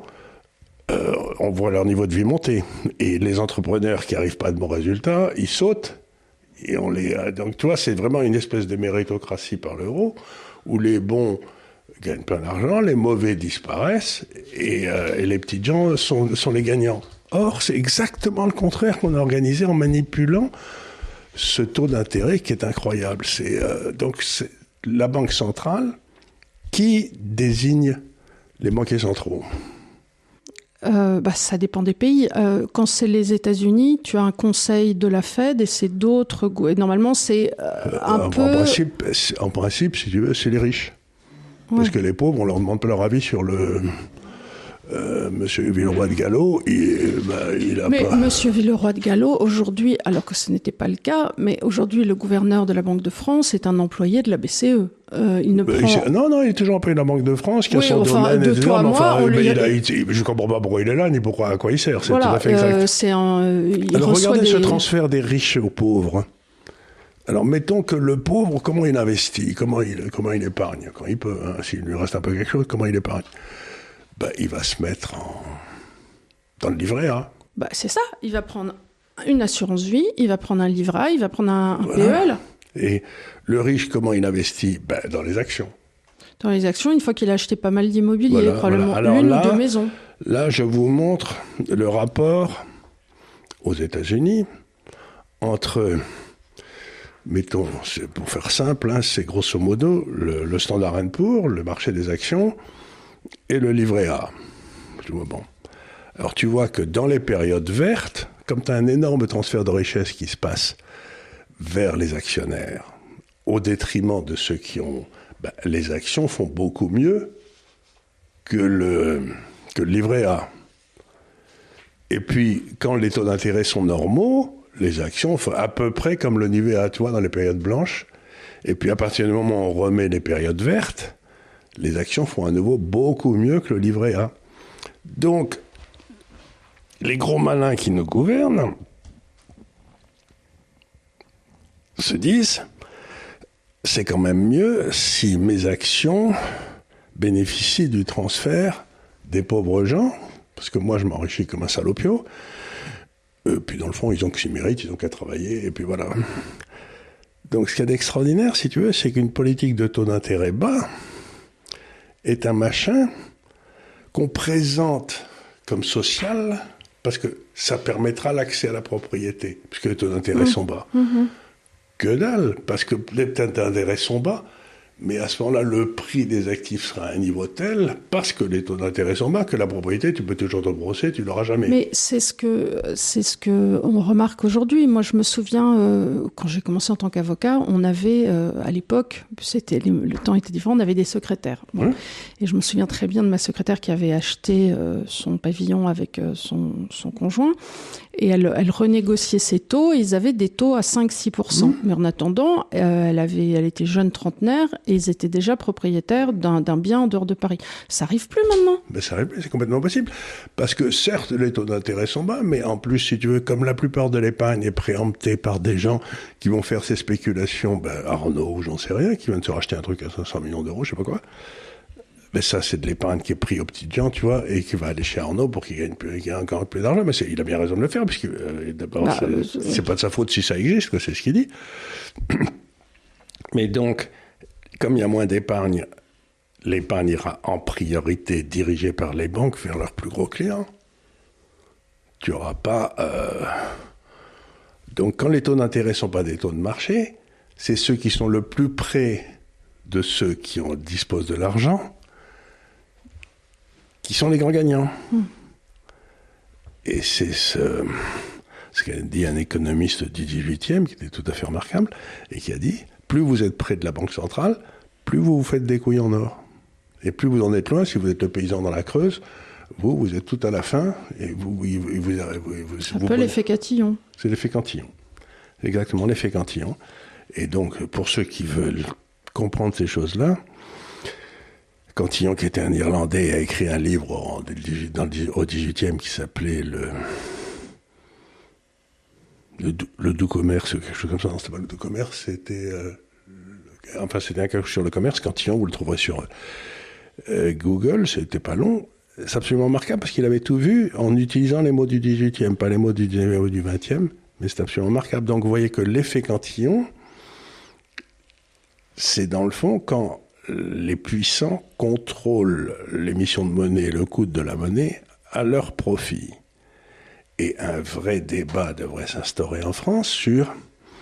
on voit leur niveau de vie monter. Et les entrepreneurs qui n'arrivent pas à de bons résultats, ils sautent. Et donc tu vois, c'est vraiment une espèce de méritocratie par l'euro, où les bons gagnent plein d'argent, les mauvais disparaissent, et les petits gens sont les gagnants. Or, c'est exactement le contraire qu'on a organisé en manipulant ce taux d'intérêt qui est incroyable. Donc c'est la Banque centrale qui désigne les banquiers centraux. Ça dépend des pays. Quand c'est les États-Unis, tu as un conseil de la Fed et c'est d'autres... Et normalement, c'est En principe, si tu veux, c'est les riches. Ouais. Parce que les pauvres, on leur demande pas leur avis sur le... Monsieur Villeroy de Galhau, il a mais pas... Monsieur Villeroy de Galhau, aujourd'hui, alors que ce n'était pas le cas, mais aujourd'hui, le gouverneur de la Banque de France est un employé de la BCE. Non, il est toujours employé de la Banque de France, qui a son domaine, etc. Je comprends pas pourquoi il est là, ni à quoi il sert. C'est tout à fait exact. Alors regardez ce transfert des riches aux pauvres. Alors mettons que le pauvre, comment il investit, comment il épargne, quand il peut, hein, s'il lui reste un peu quelque chose, comment il épargne. Il va se mettre dans le livret A. C'est ça. Il va prendre une assurance vie, il va prendre un livret A, il va prendre un PEL. Et le riche, comment il investit ? Dans les actions. Dans les actions, une fois qu'il a acheté pas mal d'immobilier, probablement une ou deux maisons. Là, je vous montre le rapport aux États-Unis entre... Mettons, pour faire simple, hein, c'est grosso modo le Standard & Poor's, le marché des actions, et le livret A. Bon. Alors tu vois que dans les périodes vertes, comme tu as un énorme transfert de richesse qui se passe vers les actionnaires, au détriment de ceux qui ont... les actions font beaucoup mieux que le livret A. Et puis, quand les taux d'intérêt sont normaux, les actions font à peu près comme le livret A, tu vois, dans les périodes blanches. Et puis, à partir du moment où on remet les périodes vertes, les actions font à nouveau beaucoup mieux que le livret A. Donc, les gros malins qui nous gouvernent se disent, c'est quand même mieux si mes actions bénéficient du transfert des pauvres gens, parce que moi je m'enrichis comme un salopio, puis dans le fond ils ont que s'y méritent, ils ont qu'à travailler, et puis voilà. Donc ce qu'il y a d'extraordinaire, si tu veux, c'est qu'une politique de taux d'intérêt bas est un machin qu'on présente comme social parce que ça permettra l'accès à la propriété, puisque les taux d'intérêt sont bas. Que dalle, parce que les taux d'intérêt sont bas, mais à ce moment-là, le prix des actifs sera à un niveau tel, parce que les taux d'intérêt sont bas, que la propriété, tu peux toujours te brosser, tu l'auras jamais. Mais c'est ce que on remarque aujourd'hui. Moi, je me souviens, quand j'ai commencé en tant qu'avocat, on avait, à l'époque, le temps était différent, on avait des secrétaires. Bon. Et je me souviens très bien de ma secrétaire qui avait acheté son pavillon avec son conjoint. Et elle renégociait ses taux, et ils avaient des taux à 5-6%. Mais en attendant, elle était jeune trentenaire, et ils étaient déjà propriétaires d'un bien en dehors de Paris. Ça arrive plus maintenant. Ben ça arrive plus, c'est complètement possible. Parce que certes, les taux d'intérêt sont bas, mais en plus, si tu veux, comme la plupart de l'épargne est préemptée par des gens qui vont faire ces spéculations, Arnaud ou j'en sais rien, qui viennent de se racheter un truc à 500 millions d'euros, je sais pas quoi. Mais ça, c'est de l'épargne qui est pris aux petites gens, tu vois, et qui va aller chez Arnaud pour qu'il gagne encore plus d'argent. Mais il a bien raison de le faire, parce que d'abord, c'est pas de sa faute si ça existe, c'est ce qu'il dit. Mais donc, comme il y a moins d'épargne, l'épargne ira en priorité dirigée par les banques vers leurs plus gros clients. Tu n'auras pas... Donc, quand les taux d'intérêt ne sont pas des taux de marché, c'est ceux qui sont le plus près de ceux qui disposent de l'argent qui sont les grands gagnants. Et c'est ce qu'a dit un économiste du 18e, qui était tout à fait remarquable, et qui a dit, plus vous êtes près de la Banque centrale, plus vous vous faites des couilles en or. Et plus vous en êtes loin, si vous êtes le paysan dans la Creuse, vous êtes tout à la fin, et c'est un peu l'effet Cantillon. C'est l'effet Cantillon. Exactement, l'effet Cantillon. Et donc, pour ceux qui veulent comprendre ces choses-là, Cantillon, qui était un Irlandais, a écrit un livre au 18e qui s'appelait le doux commerce, quelque chose comme ça. Non, c'était pas le doux commerce, c'était c'était un quelque chose sur le commerce. Cantillon, vous le trouverez sur Google, c'était pas long. C'est absolument remarquable parce qu'il avait tout vu en utilisant les mots du 18e, pas les mots du 19e ou du 20e, mais c'est absolument remarquable. Donc vous voyez que l'effet Cantillon, c'est dans le fond quand les puissants contrôlent l'émission de monnaie et le coût de la monnaie à leur profit. Et un vrai débat devrait s'instaurer en France sur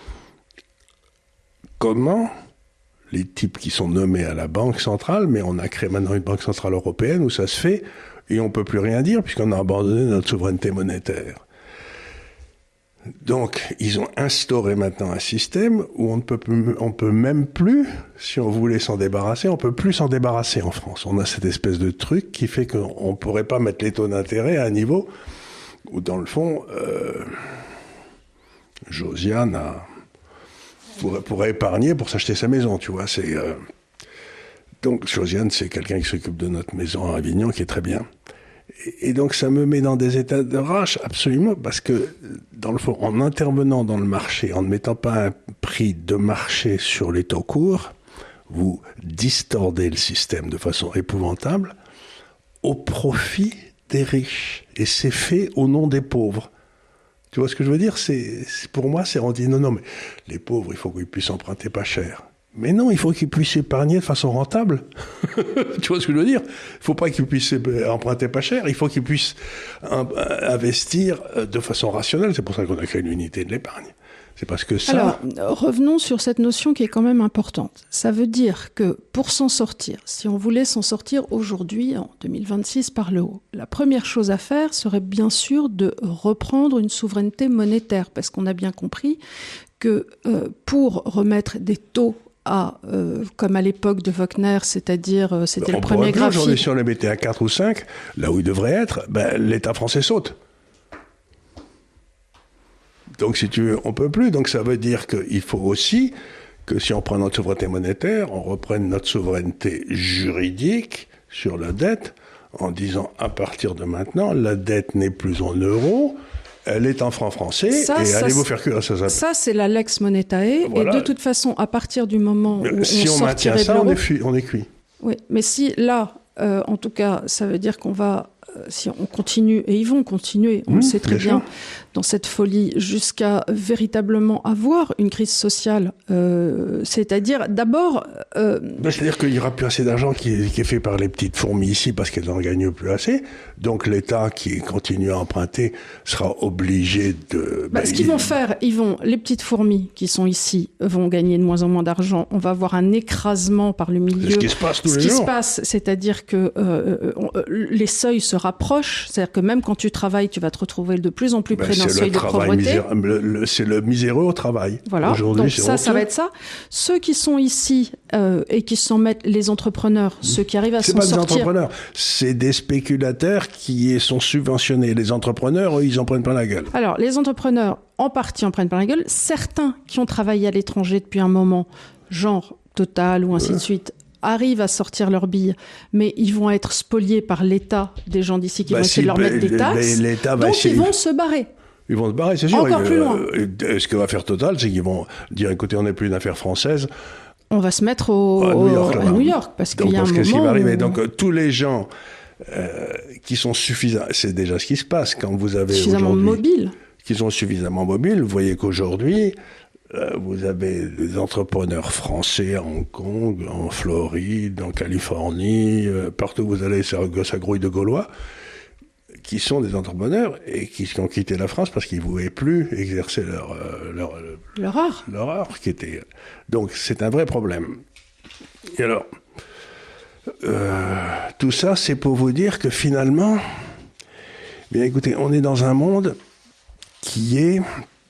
comment les types qui sont nommés à la Banque centrale, mais on a créé maintenant une Banque centrale européenne où ça se fait et on ne peut plus rien dire puisqu'on a abandonné notre souveraineté monétaire. Donc, ils ont instauré maintenant un système où on peut même plus, si on voulait s'en débarrasser, on peut plus s'en débarrasser en France. On a cette espèce de truc qui fait qu'on ne pourrait pas mettre les taux d'intérêt à un niveau où, dans le fond, Josiane pourrait épargner pour s'acheter sa maison, tu vois. Donc, Josiane, c'est quelqu'un qui s'occupe de notre maison à Avignon, qui est très bien. Et donc, ça me met dans des états de rage, absolument, parce que, dans le fond, en intervenant dans le marché, en ne mettant pas un prix de marché sur les taux courts, vous distordez le système de façon épouvantable au profit des riches. Et c'est fait au nom des pauvres. Tu vois ce que je veux dire ? Pour moi, on dit non, mais les pauvres, il faut qu'ils puissent emprunter pas cher. Mais non, il faut qu'ils puissent épargner de façon rentable. Tu vois ce que je veux dire ? Il ne faut pas qu'ils puissent emprunter pas cher, il faut qu'ils puissent investir de façon rationnelle. C'est pour ça qu'on a créé l'unité de l'épargne. C'est parce que ça... Alors, revenons sur cette notion qui est quand même importante. Ça veut dire que pour s'en sortir, si on voulait s'en sortir aujourd'hui, en 2026, par le haut, la première chose à faire serait bien sûr de reprendre une souveraineté monétaire, parce qu'on a bien compris que pour remettre des taux comme à l'époque de Wagner, c'est-à-dire c'était le premier graphique. Aujourd'hui, si on les mettait à 4 ou 5, là où ils devraient être, l'État français saute. Donc, si tu veux, on peut plus. Donc, ça veut dire qu'il faut aussi que si on prend notre souveraineté monétaire, on reprenne notre souveraineté juridique sur la dette en disant à partir de maintenant, la dette n'est plus en euros, elle est en francs français et allez vous faire cuire ça. Ça, c'est la lex monetae. Voilà. Et de toute façon, à partir du moment où si on maintient ça, on est cuit. Oui, mais si là, en tout cas, ça veut dire qu'on va si on continue, et ils vont continuer, on le sait très bien, dans cette folie, jusqu'à véritablement avoir une crise sociale, c'est-à-dire d'abord... c'est-à-dire qu'il n'y aura plus assez d'argent qui est fait par les petites fourmis ici parce qu'elles n'en gagnent plus assez. Donc l'État qui continue à emprunter sera obligé de... ce qu'ils vont faire, les petites fourmis qui sont ici vont gagner de moins en moins d'argent. On va avoir un écrasement par le milieu. C'est ce qui se passe tous les jours. Ce qui se passe, c'est-à-dire que les seuils se rapprochent. C'est-à-dire que même quand tu travailles, tu vas te retrouver de plus en plus près d'un seuil de pauvreté. C'est le miséreux au travail. Voilà. Donc ça va être ça. Ceux qui sont ici et qui s'en mettent, les entrepreneurs, ceux qui arrivent à s'en sortir. C'est pas des entrepreneurs, c'est des spéculateurs qui sont subventionnés. Les entrepreneurs, eux, ils en prennent plein la gueule. Alors, les entrepreneurs, en partie, en prennent plein la gueule. Certains qui ont travaillé à l'étranger depuis un moment, genre Total ou ainsi de suite, arrivent à sortir leurs billes, mais ils vont être spoliés par l'État des gens d'ici qui vont essayer de leur mettre des taxes. Donc, ils vont se barrer. Ils vont se barrer, c'est sûr. Encore plus loin. Ce que va faire Total, c'est qu'ils vont dire, écoutez, on n'est plus une affaire française. On va se mettre à New York, parce qu'il y a un moment... Ce qui va arriver. Donc, tous les gens qui sont suffisants, c'est déjà ce qui se passe quand vous avez suffisamment mobiles. Qui sont suffisamment mobiles. Vous voyez qu'aujourd'hui, vous avez des entrepreneurs français à Hong Kong, en Floride, en Californie, partout où vous allez, ça grouille de Gaulois, qui sont des entrepreneurs et qui ont quitté la France parce qu'ils ne pouvaient plus exercer leur art. Qui était... Donc, c'est un vrai problème. Et alors, tout ça, c'est pour vous dire que finalement, bien écoutez, on est dans un monde qui est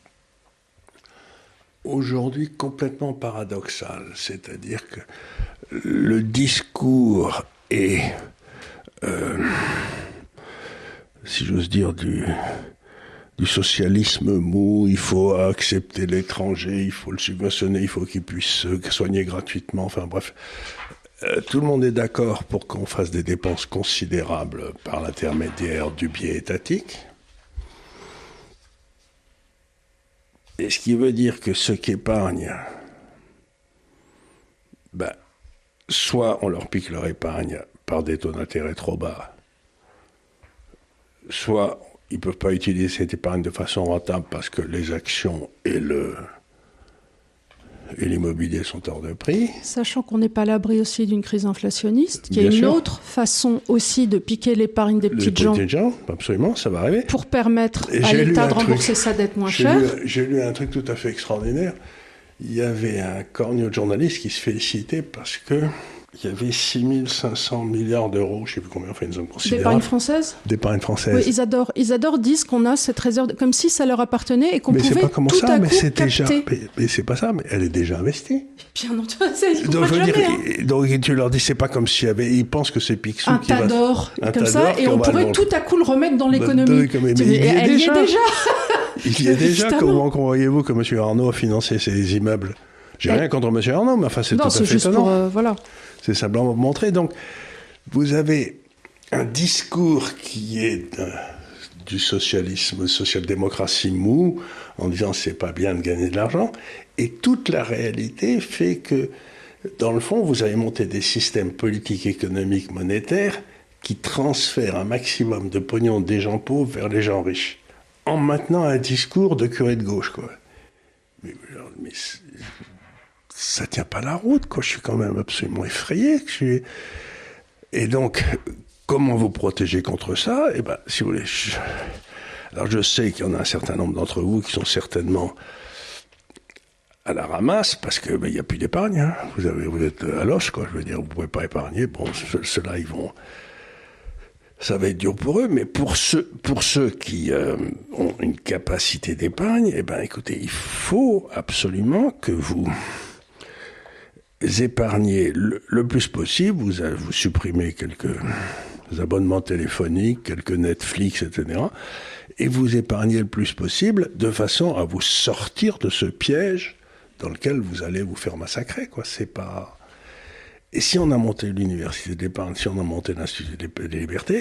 aujourd'hui complètement paradoxal. C'est-à-dire que le discours est, si j'ose dire, du socialisme mou, il faut accepter l'étranger, il faut le subventionner, il faut qu'il puisse se soigner gratuitement, enfin bref. Tout le monde est d'accord pour qu'on fasse des dépenses considérables par l'intermédiaire du biais étatique. Et ce qui veut dire que ceux qui épargnent, soit on leur pique leur épargne par des taux d'intérêt trop bas, soit ils ne peuvent pas utiliser cette épargne de façon rentable parce que les actions et l'immobilier sont hors de prix. Sachant qu'on n'est pas à l'abri aussi d'une crise inflationniste, qu'il y a une autre façon aussi de piquer l'épargne des petits gens. Absolument, ça va arriver. Pour permettre à l'État de rembourser sa dette moins cher. J'ai lu un truc tout à fait extraordinaire. Il y avait un corneau de journaliste qui se félicitait parce que il y avait 6500 milliards d'euros, je ne sais plus combien, enfin une somme considérable. D'épargne française ? D'épargne française. Oui, ils adorent dire qu'on a cette réserve, comme si ça leur appartenait et qu'on pouvait tout à coup capter. Mais c'est pas ça, mais elle est déjà investie. Bien entendu, donc tu leur dis, c'est pas comme s'il y avait, ils pensent que c'est Picsou qui va... Un tas d'or, comme ça, et on pourrait tout à coup le remettre dans l'économie. Mais il y est déjà. Il y est déjà. Comment croyez-vous que M. Arnaud a financé ses immeubles ? J'ai rien contre M. Arnaud, mais enfin, c'est tout à fait étonnant. Voilà. C'est simplement pour montrer. Donc, vous avez un discours qui est du socialisme, social-démocratie mou, en disant c'est pas bien de gagner de l'argent, et toute la réalité fait que, dans le fond, vous avez monté des systèmes politiques, économiques, monétaires qui transfèrent un maximum de pognon des gens pauvres vers les gens riches, en maintenant un discours de curé de gauche, quoi. Mais ça tient pas la route, quoi. Je suis quand même absolument effrayé. Et donc, comment vous protéger contre ça ? Eh ben, si vous voulez, alors je sais qu'il y en a un certain nombre d'entre vous qui sont certainement à la ramasse parce que il y a plus d'épargne. Hein. Vous êtes à l'os, quoi. Je veux dire, vous pouvez pas épargner. Bon, ceux-là, ça va être dur pour eux, mais pour ceux qui ont une capacité d'épargne, eh ben, écoutez, il faut absolument que vous épargnez le plus possible. Vous supprimez quelques abonnements téléphoniques, quelques Netflix, etc. Et vous épargnez le plus possible de façon à vous sortir de ce piège dans lequel vous allez vous faire massacrer, quoi. C'est pas... Et si on a monté l'université d'épargne, si on a monté l'Institut des libertés,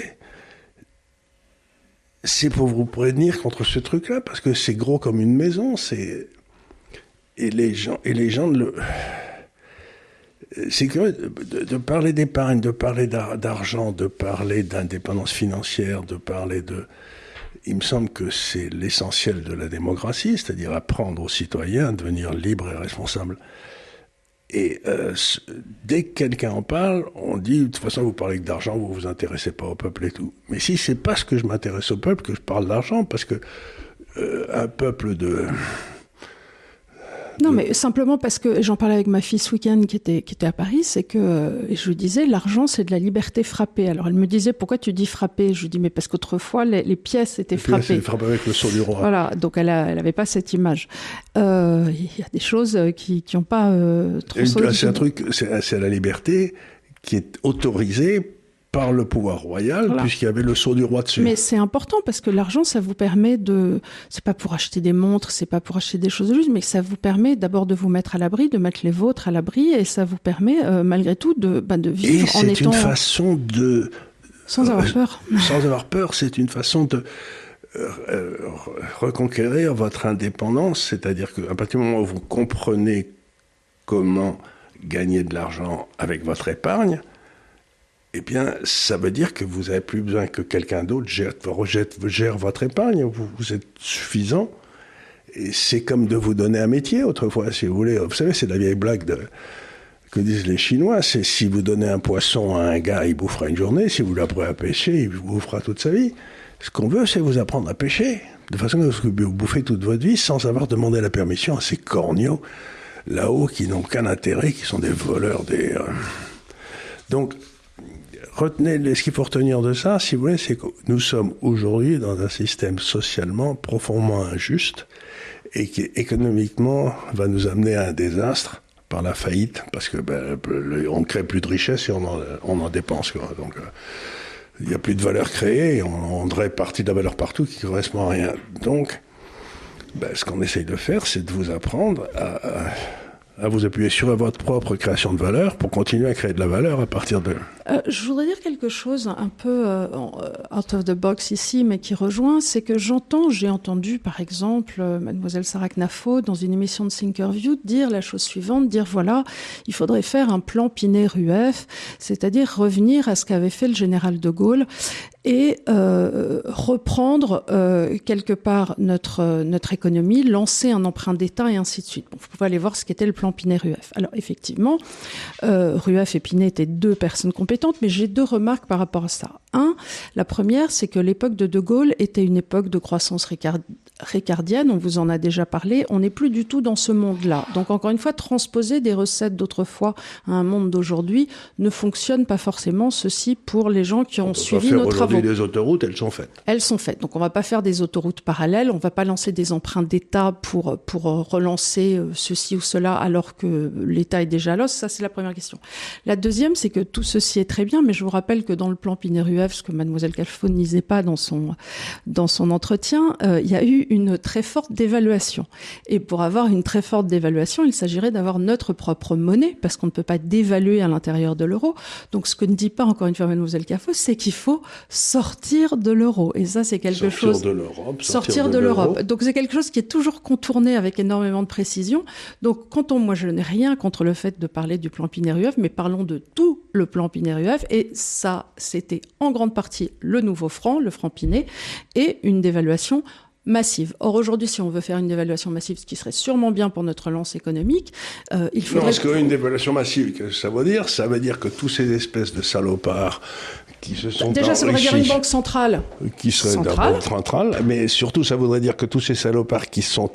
c'est pour vous prévenir contre ce truc-là, parce que c'est gros comme une maison, et les gens c'est curieux de parler d'épargne, de parler d'argent, de parler d'indépendance financière, de parler de... Il me semble que c'est l'essentiel de la démocratie, c'est-à-dire apprendre aux citoyens à devenir libres et responsables. Et dès que quelqu'un en parle, on dit, de toute façon, vous parlez que d'argent, vous vous intéressez pas au peuple et tout. Mais si c'est parce que je m'intéresse au peuple que je parle d'argent, parce que un peuple Non, mais simplement parce que j'en parlais avec ma fille ce week-end qui était à Paris, c'est que je lui disais l'argent c'est de la liberté frappée. Alors elle me disait pourquoi tu dis frappée ? Je lui dis mais parce qu'autrefois les pièces étaient frappées. Les pièces étaient frappées avec le sceau du roi. Voilà, donc elle avait pas cette image. Il y a des choses qui ont pas trop. C'est un truc, c'est la liberté qui est autorisée par le pouvoir royal, voilà. Puisqu'il y avait le sceau du roi dessus. Mais c'est important parce que l'argent, ça vous permet c'est pas pour acheter des montres, c'est pas pour acheter des choses justes, mais ça vous permet d'abord de vous mettre à l'abri, de mettre les vôtres à l'abri, et ça vous permet, malgré tout, de vivre en étant... Et c'est une façon de... Sans avoir peur. Sans avoir peur, c'est une façon de reconquérir votre indépendance, c'est-à-dire qu'à partir du moment où vous comprenez comment gagner de l'argent avec votre épargne, eh bien, ça veut dire que vous n'avez plus besoin que quelqu'un d'autre gère votre épargne. Vous êtes suffisant. Et c'est comme de vous donner un métier autrefois, si vous voulez. Vous savez, c'est la vieille blague que disent les Chinois. C'est si vous donnez un poisson à un gars, il bouffera une journée. Si vous l'apprenez à pêcher, il vous bouffera toute sa vie. Ce qu'on veut, c'est vous apprendre à pêcher. De façon que vous bouffez toute votre vie sans avoir demandé la permission à ces corneaux là-haut qui n'ont qu'un intérêt, qui sont des voleurs, Donc, retenez, ce qu'il faut retenir de ça, si vous voulez, c'est que nous sommes aujourd'hui dans un système socialement profondément injuste et qui, économiquement, va nous amener à un désastre par la faillite, parce que on ne crée plus de richesse et on en dépense, quoi. Donc, il n'y a plus de valeur créée et on répartit de la valeur partout qui ne correspond à rien. Donc, ce qu'on essaye de faire, c'est de vous apprendre à vous appuyer sur votre propre création de valeur pour continuer à créer de la valeur à partir de... Je voudrais dire quelque chose un peu out of the box ici, mais qui rejoint, c'est que j'ai entendu par exemple mademoiselle Sarah Knafo dans une émission de Thinkerview dire la chose suivante, dire voilà, il faudrait faire un plan Pinay-Rueff, c'est-à-dire revenir à ce qu'avait fait le général de Gaulle et reprendre quelque part notre économie, lancer un emprunt d'État et ainsi de suite. Bon, vous pouvez aller voir ce qu'était le plan Pinay-Rueff. Alors effectivement, Rueff et Pinay étaient deux personnes compétentes, mais j'ai deux remarques par rapport à ça. La première, c'est que l'époque de Gaulle était une époque de croissance ricardienne, on vous en a déjà parlé, on n'est plus du tout dans ce monde-là. Donc encore une fois, transposer des recettes d'autrefois à un monde d'aujourd'hui ne fonctionne pas forcément, ceci pour les gens qui ont suivi nos travaux. Aujourd'hui, les autoroutes, elles sont faites. Elles sont faites, donc on ne va pas faire des autoroutes parallèles, on ne va pas lancer des emprunts d'État pour relancer ceci ou cela alors que l'État est déjà là, ça c'est la première question. La deuxième, c'est que tout ceci est très bien, mais je vous rappelle que dans le plan Pinay-Rueff, ce que mademoiselle Knafo ne disait pas dans son entretien, il y a eu une très forte dévaluation. Et pour avoir une très forte dévaluation, il s'agirait d'avoir notre propre monnaie, parce qu'on ne peut pas dévaluer à l'intérieur de l'euro. Donc ce que ne dit pas encore une fois mademoiselle Knafo, c'est qu'il faut sortir de l'euro. Et ça, c'est quelque chose... Sortir de l'Europe. Donc c'est quelque chose qui est toujours contourné avec énormément de précision. Donc moi je n'ai rien contre le fait de parler du plan Pinay-Rueff, mais parlons de tout le plan Pinay-Rueff. Et ça, c'était en grande partie le nouveau franc, le franc Pinay, et une dévaluation massive. Or, aujourd'hui, si on veut faire une dévaluation massive, ce qui serait sûrement bien pour notre relance économique, il faudrait... Non, parce qu'une dévaluation massive, ça veut dire que tous ces espèces de salopards qui se sont déjà, ça voudrait dire une banque centrale. Qui serait une banque centrale, mais surtout, ça voudrait dire que tous ces salopards qui sont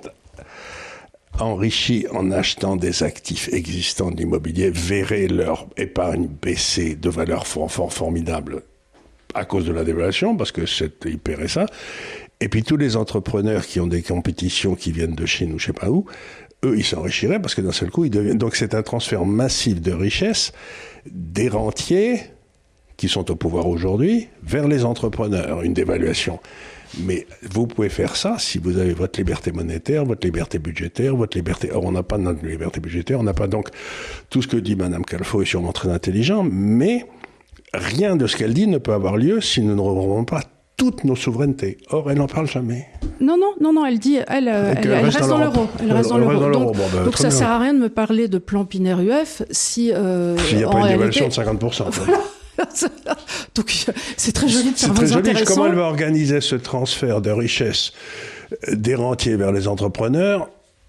enrichis en achetant des actifs existants de l'immobilier verraient leur épargne baisser de valeur formidable à cause de la dévaluation, parce que ils paieraient ça. Et puis tous les entrepreneurs qui ont des compétitions qui viennent de Chine ou je sais pas où, eux, ils s'enrichiraient parce que d'un seul coup, ils deviennent... Donc c'est un transfert massif de richesse des rentiers qui sont au pouvoir aujourd'hui vers les entrepreneurs, une dévaluation. Mais vous pouvez faire ça si vous avez votre liberté monétaire, votre liberté budgétaire, votre liberté... Or, on n'a pas notre liberté budgétaire, on n'a pas donc... Tout ce que dit Mme Knafo est sûrement très intelligent, mais rien de ce qu'elle dit ne peut avoir lieu si nous ne reprenons pas toutes nos souverainetés. Or, elle n'en parle jamais. Non, elle dit, elle reste dans l'euro. Elle reste dans l'euro. Donc ça sert à rien de me parler de plan Pinner-UF si s'il n'y a pas une dévaluation de 50%. Donc c'est très joli de faire vos intéressants. Comment elle va organiser ce transfert de richesse des rentiers vers les entrepreneurs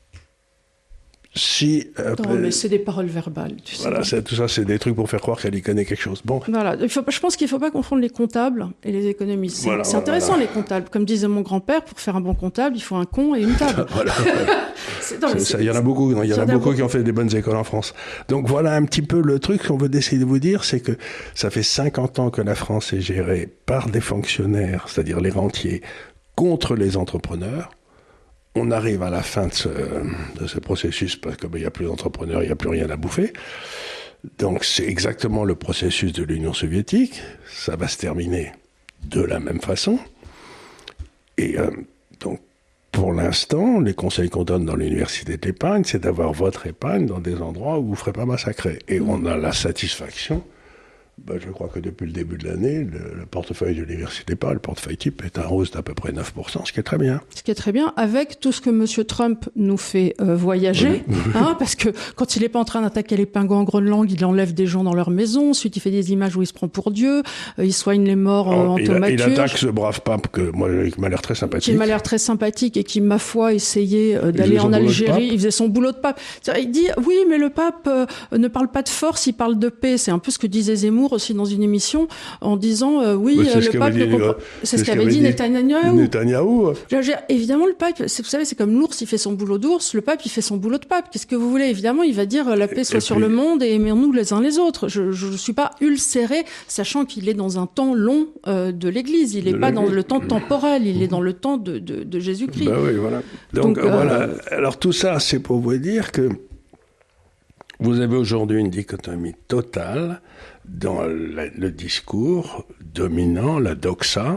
si... non, mais c'est des paroles verbales, tu sais. Voilà, tout ça, c'est des trucs pour faire croire qu'elle y connaît quelque chose. Bon. Voilà, je pense qu'il ne faut pas confondre les comptables et les économistes. C'est intéressant, les comptables. Comme disait mon grand-père, pour faire un bon comptable, il faut un con et une table. Il y en a beaucoup, qui ont fait des bonnes écoles en France. Donc voilà un petit peu le truc qu'on veut essayer de vous dire, c'est que ça fait 50 ans que la France est gérée par des fonctionnaires, c'est-à-dire les rentiers, contre les entrepreneurs. On arrive à la fin de ce processus parce qu'il n'y a plus d'entrepreneurs, il n'y a plus rien à bouffer. Donc c'est exactement le processus de l'Union soviétique. Ça va se terminer de la même façon. Et donc pour l'instant, les conseils qu'on donne dans l'université de l'épargne, c'est d'avoir votre épargne dans des endroits où vous ne ferez pas massacrer. Et on a la satisfaction. Je crois que depuis le début de l'année, le portefeuille de l'université d'épargne, le portefeuille type, est en hausse d'à peu près 9%, ce qui est très bien. Ce qui est très bien, avec tout ce que M. Trump nous fait voyager, parce que quand il n'est pas en train d'attaquer les pingouins en Groenland, il enlève des gens dans leur maison, ensuite il fait des images où il se prend pour Dieu, il soigne les morts en thaumaturge. Il attaque ce brave pape qui m'a l'air très sympathique. Qui m'a l'air très sympathique et qui, ma foi, essayait d'aller en Algérie. Il faisait son boulot de pape. Il dit, oui, mais le pape ne parle pas de force, il parle de paix. C'est un peu ce que disait Zemmour aussi dans une émission en disant le pape c'est ce qu'avait dit Netanyahou. Évidemment le pape, vous savez, c'est comme l'ours, il fait son boulot d'ours, le pape il fait son boulot de pape. Qu'est-ce que vous voulez? Évidemment, il va dire la paix soit sur le monde et aimons-nous les uns les autres. Je ne suis pas ulcéré, sachant qu'il est dans un temps long de l'Église. Il n'est pas dans le temps temporel, il est dans le temps de Jésus-Christ. Oui, voilà. Donc voilà. Alors tout ça, c'est pour vous dire que vous avez aujourd'hui une dichotomie totale dans le discours dominant, la doxa,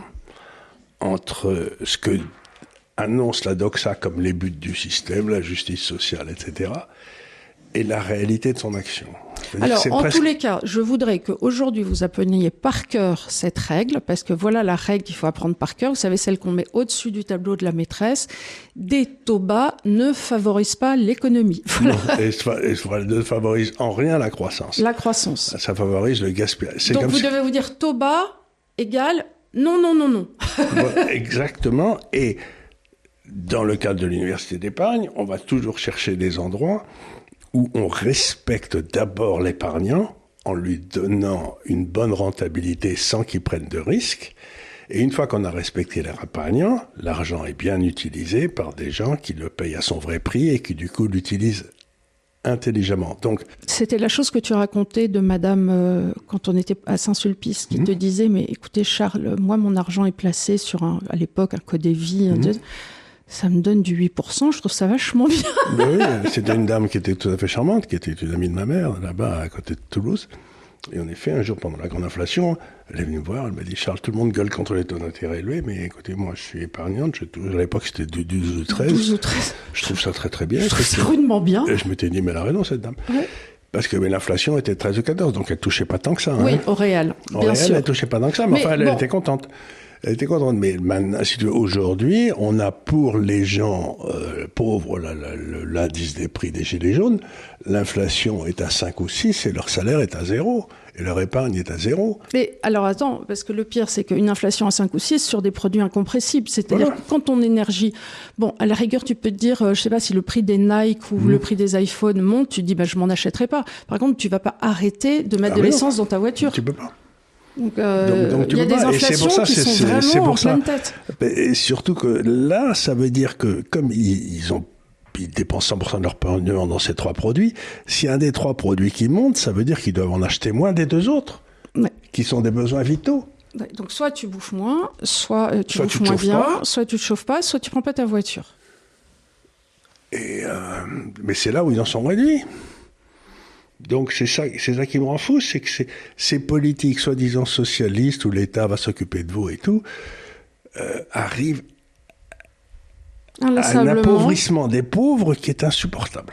entre ce que annonce la doxa comme les buts du système, la justice sociale, etc., et la réalité de son action. Alors, tous les cas, je voudrais qu'aujourd'hui, vous appreniez par cœur cette règle, parce que voilà la règle qu'il faut apprendre par cœur. Vous savez, celle qu'on met au-dessus du tableau de la maîtresse. Des taux bas ne favorisent pas l'économie. Voilà. Non, ne favorise en rien la croissance. La croissance. Ça favorise le gaspillage. Donc, vous devez vous dire taux bas égale non. Exactement. Et dans le cadre de l'université d'épargne, on va toujours chercher des endroits où on respecte d'abord l'épargnant en lui donnant une bonne rentabilité sans qu'il prenne de risques. Et une fois qu'on a respecté l'épargnant, l'argent est bien utilisé par des gens qui le payent à son vrai prix et qui du coup l'utilisent intelligemment. Donc, c'était la chose que tu racontais de madame quand on était à Saint-Sulpice qui te disait, mais écoutez Charles, moi mon argent est placé sur à l'époque un Codévi, ça me donne du 8%, je trouve ça vachement bien. Oui, c'était une dame qui était tout à fait charmante, qui était une amie de ma mère, là-bas, à côté de Toulouse. Et en effet, un jour, pendant la grande inflation, elle est venue me voir, elle m'a dit, Charles, tout le monde gueule contre les taux d'intérêt élevés, mais écoutez, moi, je suis épargnante, à l'époque, c'était du 12 ou 13. 12 ou 13. Je trouve ça très, très bien. Je trouve ça rudement bien. Et je m'étais dit, mais elle a raison, cette dame. Ouais. Parce que l'inflation était 13 ou 14, donc elle touchait pas tant que ça. Oui, au réel, bien sûr. Elle touchait pas tant que ça, mais enfin, elle était contente. Elle était contente, mais maintenant, si tu veux, aujourd'hui, on a pour les gens pauvres l'indice des prix des gilets jaunes, l'inflation est à 5 ou 6 et leur salaire est à 0. Et leur épargne est à 0. Mais alors attends, parce que le pire, c'est qu'une inflation à 5 ou 6 sur des produits incompressibles. C'est-à-dire que quand ton énergie... Bon, à la rigueur, tu peux te dire, je sais pas, si le prix des Nike ou le prix des iPhones monte, tu te dis, je m'en achèterai pas. Par contre, tu vas pas arrêter de mettre de l'essence dans ta voiture. Tu peux pas. Donc il y a des inflations qui sont vraiment en pleine tête. Et surtout que là, ça veut dire que comme ils dépensent 100% de leur pognon dans ces 3 produits, si un des 3 produits qui monte, ça veut dire qu'ils doivent en acheter moins des 2 autres, qui sont des besoins vitaux. Donc soit tu bouffes moins, soit tu bouffes moins bien, soit tu te chauffes pas, soit tu prends pas ta voiture. Mais c'est là où ils en sont réduits. Donc c'est ça qui me rend fou, c'est que ces politiques soi-disant socialistes où l'État va s'occuper de vous et tout, arrivent à un appauvrissement des pauvres qui est insupportable.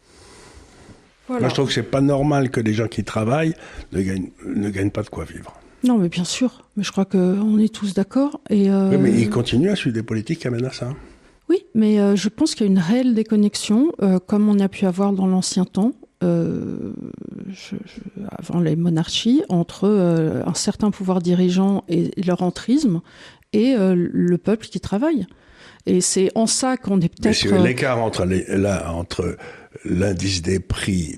Voilà. Moi je trouve que c'est pas normal que les gens qui travaillent ne gagnent pas de quoi vivre. Non, mais bien sûr. Mais je crois qu'on est tous d'accord. Et oui, mais il continue à suivre des politiques qui amènent à ça. Oui, mais je pense qu'il y a une réelle déconnexion, comme on a pu avoir dans l'ancien temps, avant les monarchies, entre un certain pouvoir dirigeant et leur entrisme, et le peuple qui travaille. Et c'est en ça qu'on est peut-être... Mais l'écart entre l'indice des prix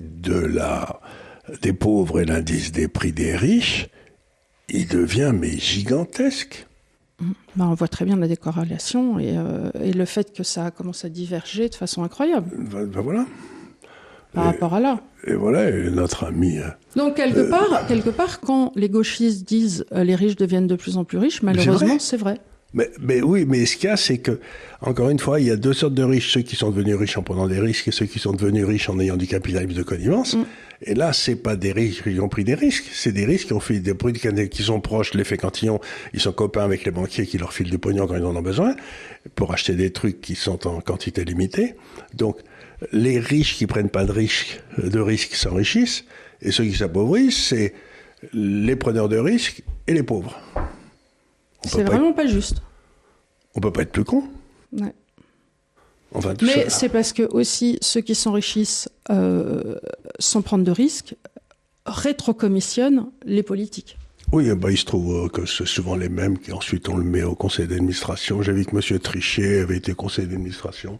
des pauvres et l'indice des prix des riches, il devient gigantesque. Ben, on voit très bien la décorrélation et le fait que ça commence à diverger de façon incroyable. Ben voilà. Par rapport à là. Et voilà, et notre ami... Donc, quelque part, quand les gauchistes disent les riches deviennent de plus en plus riches, malheureusement, c'est vrai. Mais oui, mais ce qu'il y a, c'est que, encore une fois, il y a deux sortes de riches, ceux qui sont devenus riches en prenant des risques et ceux qui sont devenus riches en ayant du capitalisme de connivence. Et là, c'est pas des riches qui ont pris des risques, c'est des risques qui ont fait des produits qui sont proches de l'effet cantillon. Ils sont copains avec les banquiers qui leur filent du pognon quand ils en ont besoin pour acheter des trucs qui sont en quantité limitée. Donc, les riches qui prennent pas de risques s'enrichissent, et ceux qui s'appauvrissent, c'est les preneurs de risques et les pauvres. C'est vraiment pas juste. On peut pas être plus con. Ouais. Enfin, mais c'est parce que aussi ceux qui s'enrichissent sans prendre de risques rétrocommissionnent les politiques. Oui, il se trouve que c'est souvent les mêmes qui ensuite on le met au conseil d'administration. J'ai vu que M. Trichet avait été conseiller d'administration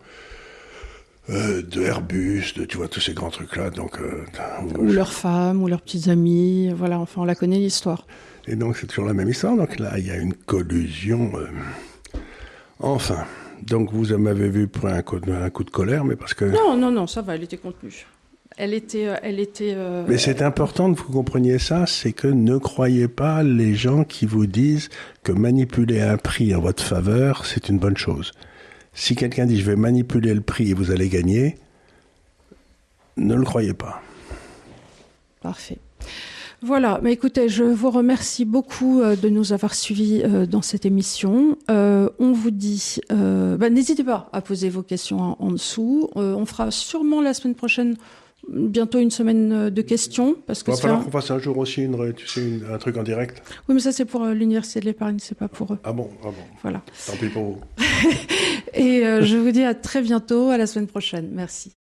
de Airbus, tu vois, tous ces grands trucs-là. Donc, ou leurs femmes, ou leurs petites amies, voilà, enfin on la connaît l'histoire. Et donc c'est toujours la même histoire, donc là il y a une collusion. Enfin, donc vous m'avez vu prendre un coup de colère, mais parce que... Non, ça va, elle était contenue. Elle était. Mais c'est important que vous compreniez ça, c'est que ne croyez pas les gens qui vous disent que manipuler un prix en votre faveur, c'est une bonne chose. Si quelqu'un dit je vais manipuler le prix et vous allez gagner, ne le croyez pas. Parfait. Voilà, mais écoutez, je vous remercie beaucoup de nous avoir suivis dans cette émission. On vous dit, n'hésitez pas à poser vos questions en dessous. On fera sûrement la semaine prochaine, bientôt une semaine de questions. Parce que il va falloir qu'on fasse un jour aussi un truc en direct. Oui, mais ça c'est pour l'Université de l'Épargne, c'est pas pour eux. Ah bon. Voilà. Tant pis pour vous. Et je vous dis à très bientôt, à la semaine prochaine. Merci.